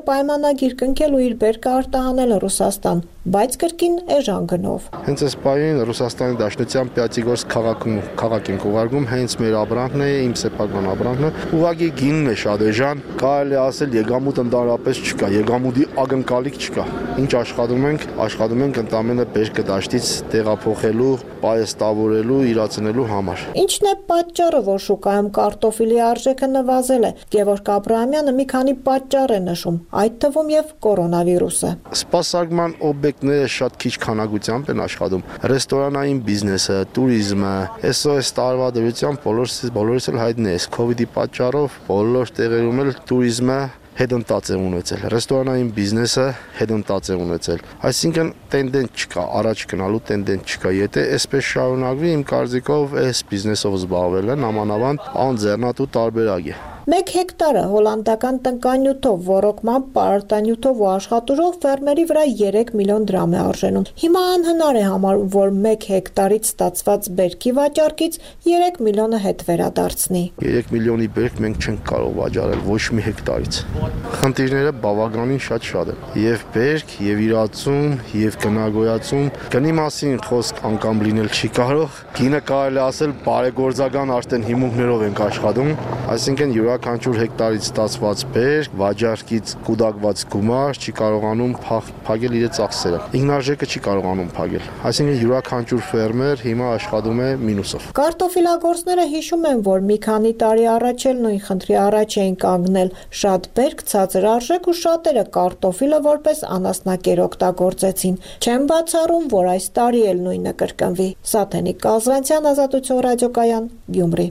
S10: պայմանագիր կնքել ու իր բերքը արտահանել Ռուսաստան, բայց կրկին էժան գնով։
S11: Հենց այս պահին Ռուսաստանի Դաշնության Պյատիգորսկ քաղաք ենք ուղարկում, հենց մեր ապրանքն է, իմ սեփական ապրանքն է։ Ուղղակի գինն է շատ էժան, կարելի ասել եկամուտ ընդհանրապես չկա, եկամուտի ակնկալիք չկա։ Ինչ աշխատում ենք ընդամենը բերքը դաշտից տեղափոխելու, պայստավորելու, իրացնելու համար։
S10: Ինչն է պատճառը, որ շուկայում կարտոֆիլի արժեքը նվազել է։ Գևորգ Աբրահամյանը մի քանի պատճառ է նշում, այդ թվում եւ կորոնավիրուսը։
S11: Սպասարկման օբյեկտները շատ քիչ քանակությամբ են աշխատում։ Ռեստորանային բիզնեսը, туриզմը, այս տարվա դրությամբ բոլորիս էլ հայտնի է, COVID-ի պատճառով բոլոր տեղերում էլ туриզմը հետընթաց է ունեցել, ռեստորանային բիզնեսը հետընթաց է ունեցել։ Այսինքն տենդենս չկա, առաջ գնալու տենդենս չկա։ Եթե այսպես շարունակվի, իմ կարծիքով այս բիզնեսով զբաղվելը նամանավանդ անձեռնատու տարբերակ է։
S10: 1 հեկտարը հոլանդական տնկանյութով, ոռոգմամբ, պարարտանյութով ու աշխատուժով ֆերմերի վրա 3 միլիոն դրամ է արժենում։ Հիմա անհնար է համարում, որ 1 հեկտարից ստացված բերքի վաճառքից 3 միլիոնը հետ վերադարձնի։
S11: 3 միլիոնի բերք մենք չենք կարող վաճառել ոչ մի հեկտարից։ Խնդիրները բավականին շատ են։ Եվ բերք, եւ իրացում, եւ գնագոյացում, գնի մասին խոսք անգամ լինել չի կարող։ Գինը կարելի ասել բարեգործական արդեն հիմունքներով ենք աշխատում, այսինքն յուրաքանչյուր հեկտարից ստացված բերք, վաճառքից կուտակված գումար չի կարողանում փակել իր ծախսերը։ Ինքնարժեքը չի կարողանում փակել։ Այսինքն յուրաքանչյուր ֆերմեր հիմա աշխատում է մինուսով։
S10: Կարտոֆիլագործները հիշում են, որ մի քանի տարի առաջ էլ նույն խնդրի առաջ էին կանգնել։ Շատ բերք, ցածր արժեք ու շատերը կարտոֆիլը որպես անասնակեր օգտագործեցին։ Չեմ բացառում, որ այս տարի էլ նույնը կրկնվի։ Սաթենիկ Կազվանցյան, Ազատություն ռադիոկայան, Գյումրի։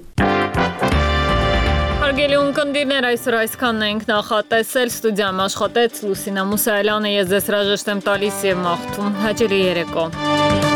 S1: Հարգելի ունկնդիրներ, այսօր այսքանն ենք նախատեսել, ստուդիայում աշխատեց Լուսինա Մուսայելյանը, ես ձեզ հրաժեշտ եմ տալիս եւ մաղթում հաճելի երեկո։